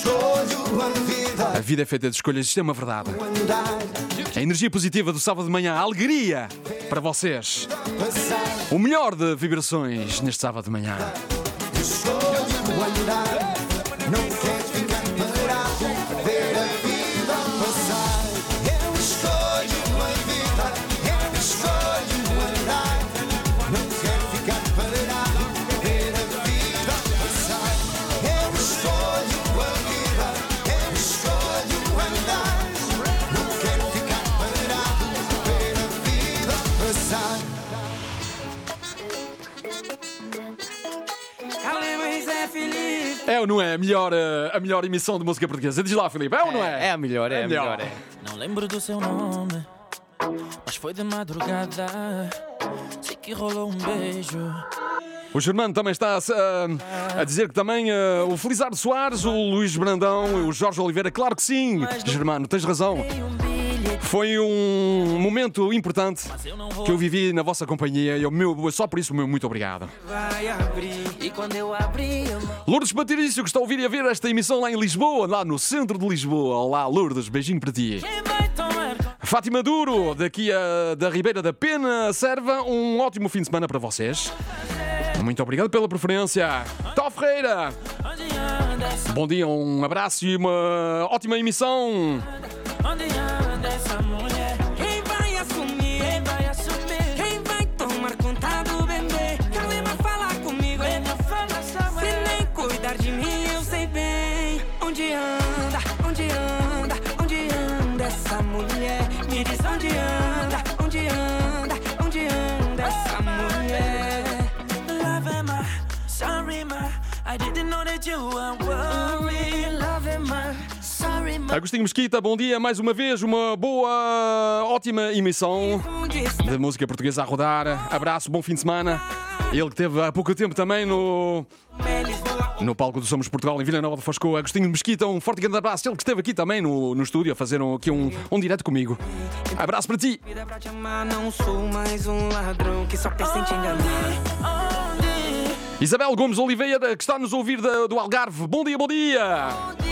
Speaker 2: A vida é feita de escolhas, isto é uma verdade. A energia positiva do sábado de manhã, a alegria para vocês. O melhor de vibrações neste sábado de manhã.
Speaker 8: escolho andar, não quero ficar parado, ver a vida passar. Eu escolho a vida, eu escolho andar, não quero ficar parado, ver a vida passar. Eu escolho a vida, eu escolho andar, não quero ficar parado, ver a vida passar.
Speaker 2: É ou não é a melhor, a melhor emissão de música portuguesa? Diz lá, Filipe, é ou não é?
Speaker 3: É a melhor, é, é a melhor. É.
Speaker 13: Não lembro do seu nome, mas foi de madrugada. Sei que rolou um beijo.
Speaker 2: O Germano também está a, a dizer que também uh, o Felizardo Soares, o Luís Brandão, o Jorge Oliveira, claro que sim, Germano, tens razão. Foi um momento importante que eu vivi na vossa companhia e o meu, só por isso o meu muito obrigado. Lourdes Patrício, que está a ouvir e a ver esta emissão lá em Lisboa, lá no centro de Lisboa. Olá, Lourdes, beijinho para ti. Fátima Duro, daqui a, da Ribeira da Pena, Serva, um ótimo fim de semana para vocês. Muito obrigado pela preferência. Tó Ferreira, bom dia, um abraço e uma ótima emissão.
Speaker 1: Onde anda essa mulher? Quem vai assumir? Quem vai assumir? Quem vai tomar conta do bebê? Calema falar comigo, se nem cuidar de mim eu sei bem. Onde anda? Onde anda? Onde anda essa mulher? Me diz onde anda? Onde anda? Onde anda essa mulher? Love am I, sorry ma, I didn't know that you were worried. Love am I.
Speaker 2: Agostinho Mesquita, bom dia mais uma vez, uma boa, ótima emissão de música portuguesa a rodar. Abraço, bom fim de semana. Ele que esteve há pouco tempo também no, no palco do Somos Portugal em Vila Nova de Foscoa. Agostinho Mesquita, um forte grande abraço. Ele que esteve aqui também no, no estúdio a fazer um, aqui um, um direto comigo. Abraço para ti.
Speaker 1: Não sou mais um ladrão que só pensa em te enganar.
Speaker 2: Isabel Gomes Oliveira, que está a nos ouvir da, do Algarve. Bom dia, bom dia.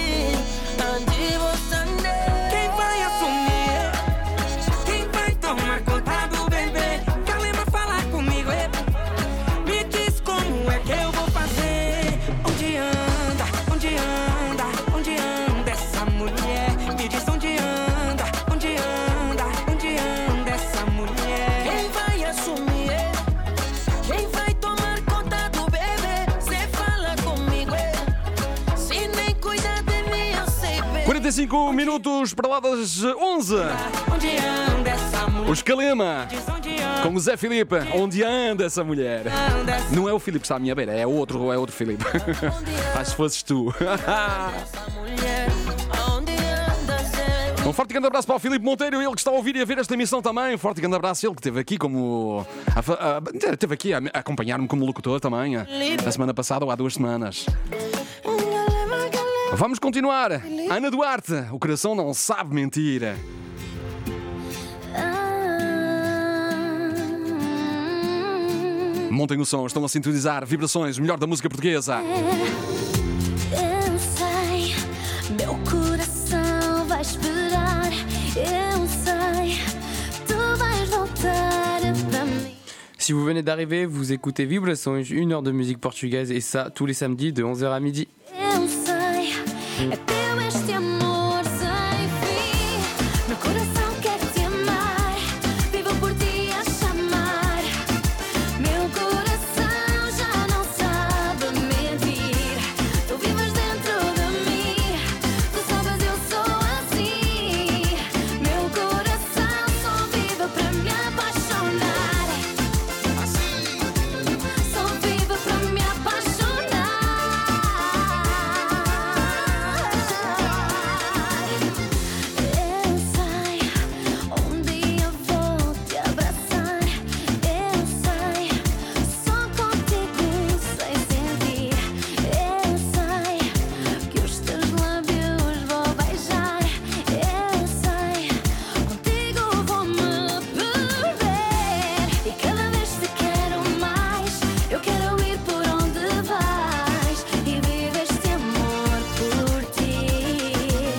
Speaker 1: Quem vai assumir? Quem vai tomar conta do bebê? Calema falar comigo, me diz como é que eu vou fazer. Onde anda? Onde anda? Onde anda essa mulher? Me diz onde anda? Onde anda? Onde anda essa mulher? Quem vai assumir? Quem vai tomar conta do bebê? Cê fala comigo, se nem cuida de mim eu sei bem.
Speaker 2: quarenta e cinco minutos para lá das onze.
Speaker 1: Onde anda essa
Speaker 2: Os Calema, com o Zé Filipe. Onde anda essa mulher? Não é o Filipe que está à minha beira, é outro, é outro Filipe. Mas se fosses tu. Um forte grande abraço para o Filipe Monteiro, ele que está a ouvir e a ver esta emissão também. Um forte grande abraço, ele que esteve aqui como. A, a, esteve aqui a, a acompanhar-me como locutor também. A, a semana passada ou há duas semanas. Vamos continuar. Ana Duarte, o coração não sabe mentir. Montem o som, estão a sintonizar vibrações, o melhor da música portuguesa.
Speaker 1: Eu sei, meu coração vai esperar. Eu sei, tu vais voltar para mim.
Speaker 3: Si vous venez d'arriver, vous écoutez Vibrações, une heure de musique portugaise, et ça tous les samedis de onze heures à midi.
Speaker 1: Eu sei, é teu este amor sem fim. Meu coração quer te amar, vivo por ti a chamar. Meu coração já não sabe mentir. Tu vives dentro de mim, tu sabes eu sou assim. Meu coração só vive para me apaixonar. Só vive para me apaixonar. Eu sei, um dia vou te abraçar. Eu sei, só contigo sei sentir. Eu sei que os teus lábios vou beijar. Eu sei, contigo vou me perder. E cada vez te quero mais. Eu quero ir por onde vais e viver este amor por ti.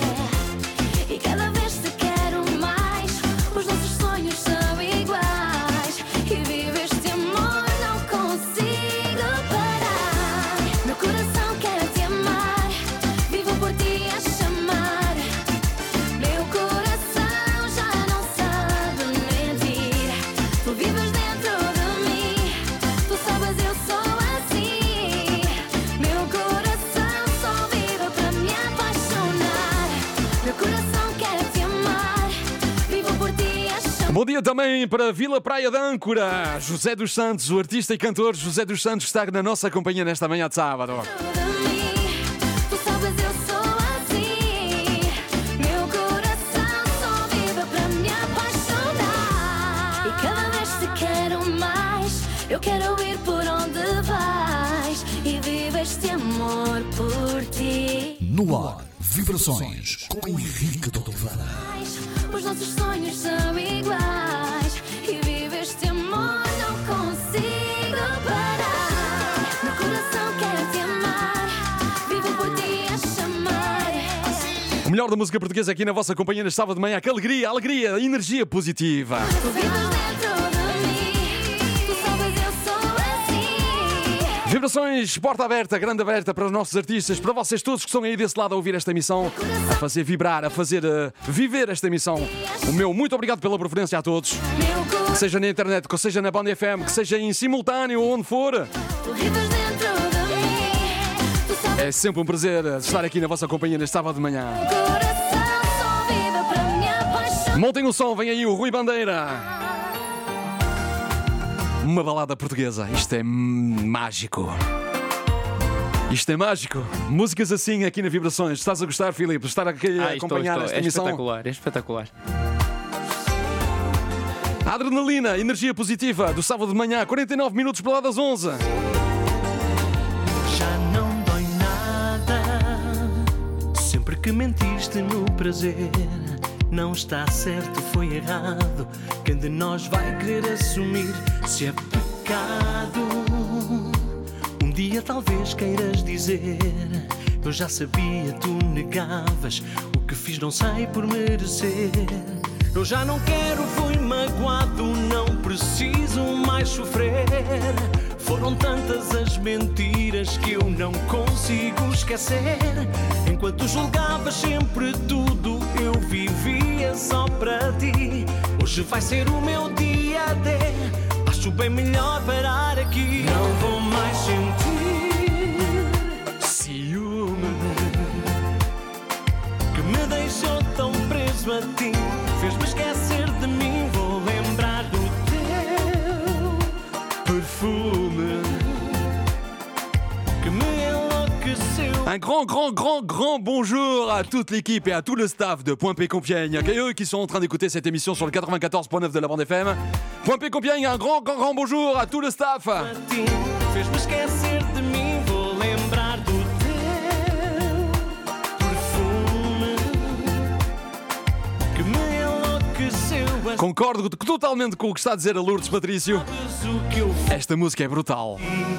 Speaker 1: E cada vez te quero mais. Os nossos sonhos são iguais e viver este amor não consigo parar. Meu coração quer te amar, vivo por ti a chamar. Meu coração já não sabe mentir. Tu vives dentro de mim, tu sabes eu sou assim. Meu coração só vive para me apaixonar. Meu coração quer te amar, vivo por ti a chamar.
Speaker 2: Bom dia também para Vila Praia de Âncora. José dos Santos, o artista e cantor José dos Santos está na nossa companhia nesta manhã de sábado.
Speaker 1: Tu sabes eu sou assim. Meu coração só vive para me apaixonar. E cada vez te quero mais. Eu quero ir por onde vais e vive este amor por ti.
Speaker 5: No ar, Vibrações com Henrique Totofana.
Speaker 1: Os nossos sonhos são iguais e vive este amor não consigo parar. Meu coração quer te amar, vivo por ti a chamar.
Speaker 2: O melhor da música portuguesa aqui na vossa companhia neste sábado de manhã. Que alegria, alegria, energia positiva.
Speaker 1: Tu vives dentro de mim, tu sabes eu sou assim.
Speaker 2: Vibrações, porta aberta, grande aberta para os nossos artistas, para vocês todos que estão aí desse lado a ouvir esta emissão, a fazer vibrar, a fazer uh, viver esta emissão. O meu muito obrigado pela preferência a todos. Que seja na internet, que seja na Band F M, que seja em simultâneo ou onde for.
Speaker 1: Tu vives dentro de mim, tu sabes
Speaker 2: É sempre um prazer estar aqui na vossa companhia neste sábado de manhã.
Speaker 1: o coração só vive para me apaixonar.
Speaker 2: Montem o som, vem aí o Rui Bandeira. Uma balada portuguesa, isto é mágico. Isto é mágico. Músicas assim aqui na Vibrações. Estás a gostar, Filipe? Estar aqui a
Speaker 3: Ah, estou,
Speaker 2: acompanhar
Speaker 3: estou.
Speaker 2: esta
Speaker 3: É
Speaker 2: emissão?
Speaker 3: espetacular, é espetacular.
Speaker 2: Adrenalina, energia positiva do sábado de manhã, quarenta e nove minutos para lá das onze.
Speaker 14: Já não dói nada. Sempre que mentiste no prazer, não está certo, foi errado. Quem de nós vai querer assumir se é pecado? Um dia talvez queiras dizer: eu já sabia, tu negavas. O que fiz não sei por merecer. Eu já não quero, fui magoado, não preciso mais sofrer. Foram tantas as mentiras que eu não consigo esquecer. Enquanto julgavas sempre tudo, eu vivia só para ti. Hoje vai ser o meu dia D, acho bem melhor parar aqui. Não vou mais sentir ciúme que me deixou tão preso a ti. Fez-me esquecer de mim, vou perfume que me enlouqueceu.
Speaker 2: Un grand, grand, grand, grand bonjour à toute l'équipe et à tout le staff de Point P Compiègne, et eux qui sont en train d'écouter cette émission sur le quatre-vingt-quatorze point neuf de la bande F M. Point P Compiègne, un grand, grand, grand bonjour à tout le staff.
Speaker 14: Fez-me esquecer de mim, vou lembrar do teu perfume que me enlouqueceu.
Speaker 2: Concordo totalmente com o que está a dizer a Lourdes Patrício. Esta música é brutal.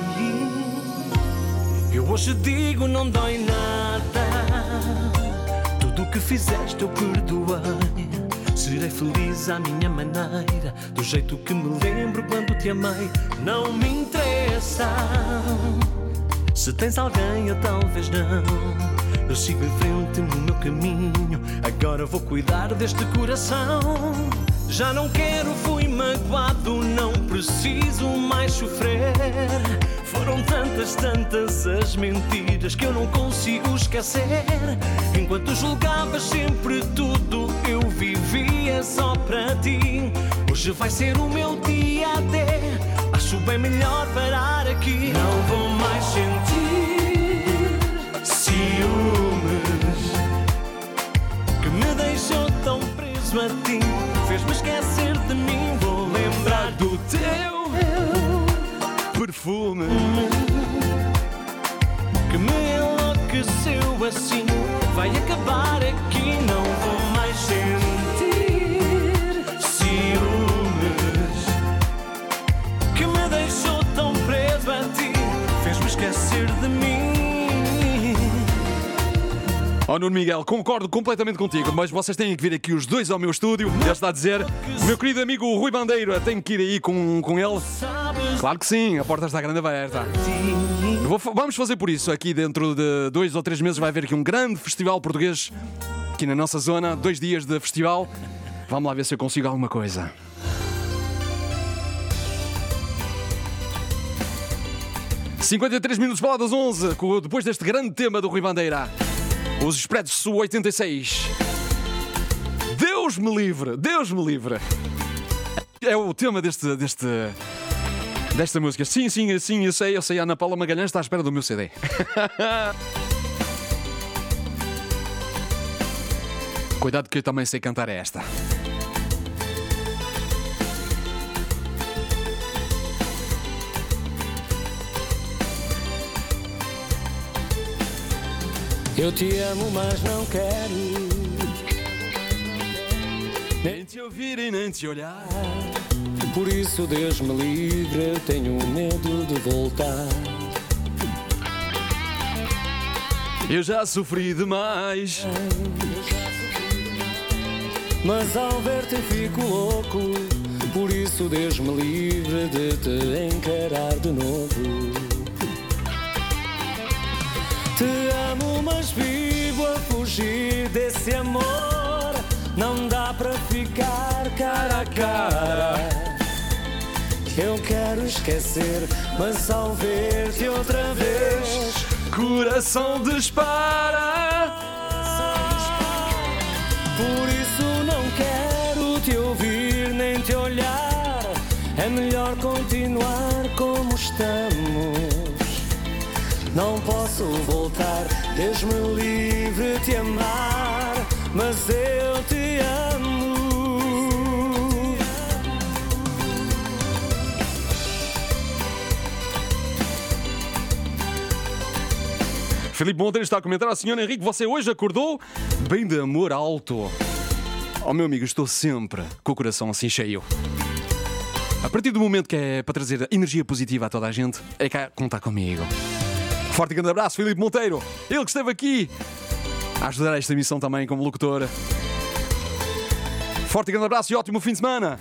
Speaker 14: Eu hoje digo, não dói nada. Tudo o que fizeste eu perdoei. Serei feliz à minha maneira, do jeito que me lembro quando te amei. Não me interessa se tens alguém ou talvez não. Eu sigo em frente no meu caminho. Agora vou cuidar deste coração. Já não quero, fui magoado, não preciso mais sofrer. Foram tantas, tantas as mentiras que eu não consigo esquecer. Enquanto julgavas sempre tudo, eu vivia só para ti. Hoje vai ser o meu dia até. Acho bem melhor parar aqui. Não vou mais sentir ciúmes que me deixou tão preso a ti. Fez-me esquecer de mim, vou lembrar do teu
Speaker 2: perfume
Speaker 14: que me enlouqueceu assim. Vai acabar aqui, não vou mais sentir ciúmes que me deixou tão preso a ti. Fez-me esquecer de mim.
Speaker 2: Oh, Nuno Miguel, concordo completamente contigo, mas vocês têm que vir aqui os dois ao meu estúdio. Ele está a dizer, meu querido amigo Rui Bandeira, tenho que ir aí com, com ele. Claro que sim, a porta está grande aberta. Vou, vamos fazer por isso, aqui dentro de dois ou três meses vai haver aqui um grande festival português aqui na nossa zona, dois dias de festival. Vamos lá ver se eu consigo alguma coisa. cinquenta e três minutos para lá das onze, depois deste grande tema do Rui Bandeira. Os Expressos oitenta e seis. Deus me livre, Deus me livre. É o tema deste, deste, desta música. Sim, sim, sim, eu sei, eu sei. A Ana Paula Magalhães está à espera do meu C D. Cuidado que eu também sei cantar esta.
Speaker 15: Eu te amo, mas não quero
Speaker 2: nem te ouvir e nem te olhar.
Speaker 15: Por isso, Deus me livre, eu tenho medo de voltar.
Speaker 2: Eu já sofri demais,
Speaker 15: mas ao ver-te fico louco. Por isso, Deus me livre de te encarar de novo. Te amo, mas vivo a fugir desse amor. Não dá para ficar cara a cara. Eu quero esquecer, mas ao ver-te outra vez,
Speaker 2: coração dispara.
Speaker 15: Por isso não quero te ouvir nem te olhar. É melhor continuar como estamos. Não posso voltar, Deus me livre te amar, mas eu te amo.
Speaker 2: Filipe Monteiro está a comentar ao senhor Henrique, você hoje acordou bem de amor alto. Oh meu amigo, estou sempre com o coração assim cheio. A partir do momento que é para trazer energia positiva a toda a gente, é cá contar comigo. Forte e grande abraço, Filipe Monteiro. Ele que esteve aqui a ajudar esta emissão também como locutor. Forte e grande abraço e ótimo fim de semana.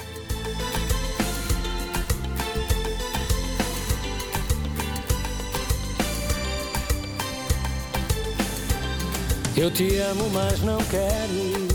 Speaker 15: Eu te amo, mas não quero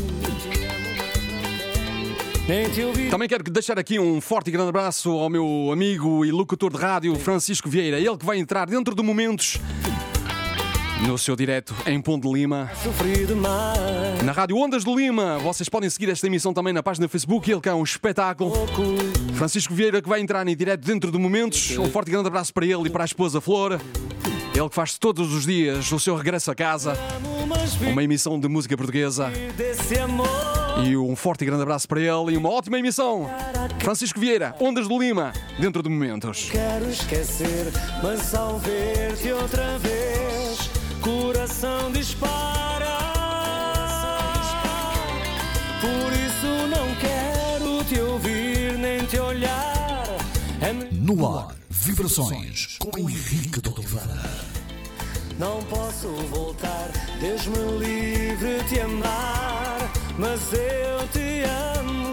Speaker 15: nem te ouvir.
Speaker 2: Também quero deixar aqui um forte e grande abraço ao meu amigo e locutor de rádio Francisco Vieira. Ele que vai entrar dentro de momentos No seu direto em Ponte de Lima, na Rádio Ondas de Lima. Vocês podem seguir esta emissão também na página do Facebook. Ele que é um espetáculo. Francisco Vieira, que vai entrar em direto dentro de momentos. Um forte e grande abraço para ele e para a esposa Flor. Ele que faz todos os dias o seu regresso a casa, uma emissão de música portuguesa. E um forte e grande abraço para ele e uma ótima emissão. Francisco Vieira, Ondas de Lima, dentro de momentos.
Speaker 15: Quero esquecer, mas ao ver-te outra vez, coração dispara. Por isso não quero te ouvir nem te olhar. É
Speaker 5: No ar, vibrações com Henrique de Oliveira.
Speaker 15: Não posso voltar, Deus me livre te amar, mas eu te amo.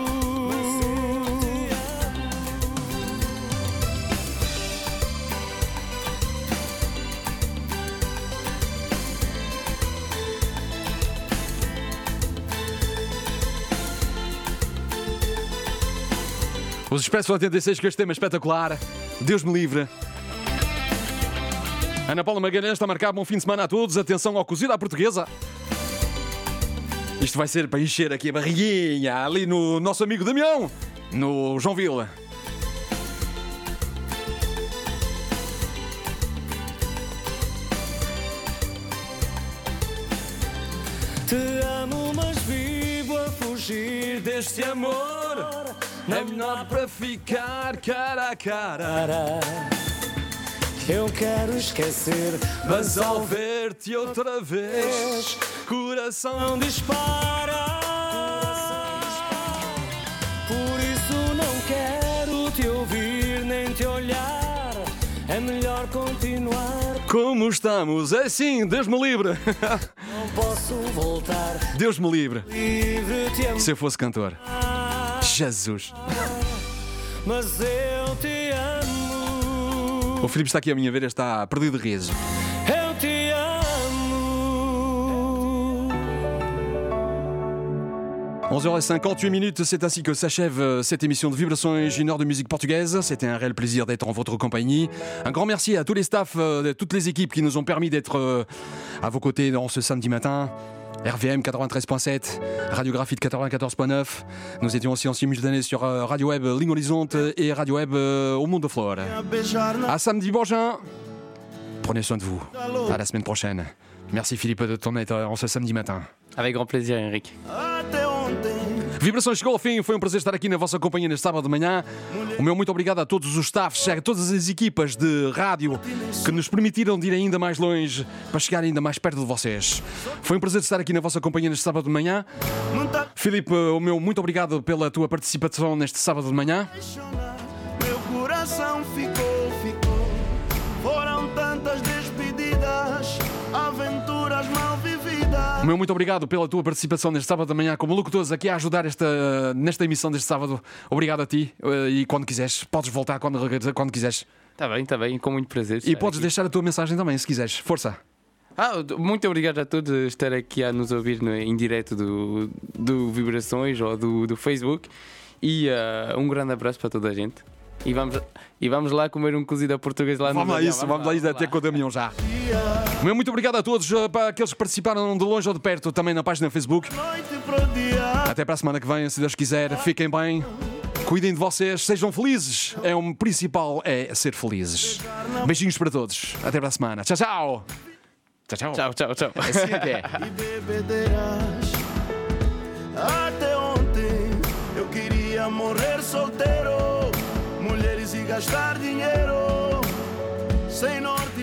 Speaker 2: Os Expresso oitenta e seis com este tema espetacular. Deus me livre. Ana Paula Magalhães está a marcar bom fim de semana a todos. Atenção ao cozido à portuguesa. Isto vai ser para encher aqui a barriguinha ali no nosso amigo Damião, no João Vila.
Speaker 15: Te amo, mas vivo a fugir deste amor.
Speaker 2: É melhor para ficar cara a cara.
Speaker 15: Eu quero esquecer,
Speaker 2: mas ao ver-te outra vez, coração dispara.
Speaker 15: Por isso não quero te ouvir nem te olhar. É melhor continuar.
Speaker 2: Como estamos? É sim, Deus me livre.
Speaker 15: Não posso voltar.
Speaker 2: Deus me livre.
Speaker 15: Livre te amo.
Speaker 2: Se eu fosse cantor. Jesus.
Speaker 15: Mas eu te amo.
Speaker 2: O Filipe está aqui a minha ver, está perdido de riso.
Speaker 15: Eu te amo.
Speaker 2: onze heures cinquante-huit minutes, c'est ainsi que s'achève cette émission de Vibrações, une heure de musique portugaise. C'était un réel plaisir d'être en votre compagnie. Un grand merci à tous les staffs, de toutes les équipes qui nous ont permis d'être à vos côtés dans ce samedi matin. R V M quatre-vingt-treize point sept, Radio Graphite quatre-vingt-quatorze point neuf. Nous étions aussi en simultané sur Radio Web Ligne Horizonte et Radio Web au Monde de Flore. À samedi prochain. Prenez soin de vous. À la semaine prochaine. Merci Philippe de ton aide en ce samedi matin.
Speaker 3: Avec grand plaisir, Henrique.
Speaker 2: Vibrações chegou ao fim, foi um prazer estar aqui na vossa companhia neste sábado de manhã. O meu muito obrigado a todos os staffs, a todas as equipas de rádio que nos permitiram de ir ainda mais longe para chegar ainda mais perto de vocês. Foi um prazer estar aqui na vossa companhia neste sábado de manhã. Filipe, o meu muito obrigado pela tua participação neste sábado de manhã.
Speaker 6: Meu coração ficou, ficou. Foram tantas despedidas, aventuras mal vividas.
Speaker 2: O meu muito obrigado pela tua participação neste sábado de manhã como locutores aqui a ajudar esta, nesta emissão deste sábado. Obrigado a ti e quando quiseres, podes voltar quando, quando quiseres.
Speaker 3: Está bem, está bem, com muito prazer.
Speaker 2: E podes
Speaker 3: aqui.
Speaker 2: deixar a tua mensagem também, se quiseres. Força!
Speaker 3: Ah, muito obrigado a todos por estar aqui a nos ouvir no, em direto do, do Vibrações ou do, do Facebook. E uh, um grande abraço para toda a gente. E vamos, e vamos lá comer um cozido a português lá no
Speaker 2: Vamos lá isso, vamos, vamos lá isso até com o Damião já. Meu muito obrigado a todos, para aqueles que participaram de longe ou de perto também na página do Facebook. Até para a semana que vem, se Deus quiser. Fiquem bem, cuidem de vocês, sejam felizes. É o principal, é ser felizes. Beijinhos para todos, até para a semana. Tchau, tchau. Tchau, tchau.
Speaker 3: Tchau, tchau, tchau.
Speaker 2: É assim que é.
Speaker 6: E bebederás. Até ontem eu queria morrer solteiro, mulheres e gastar dinheiro sem norte.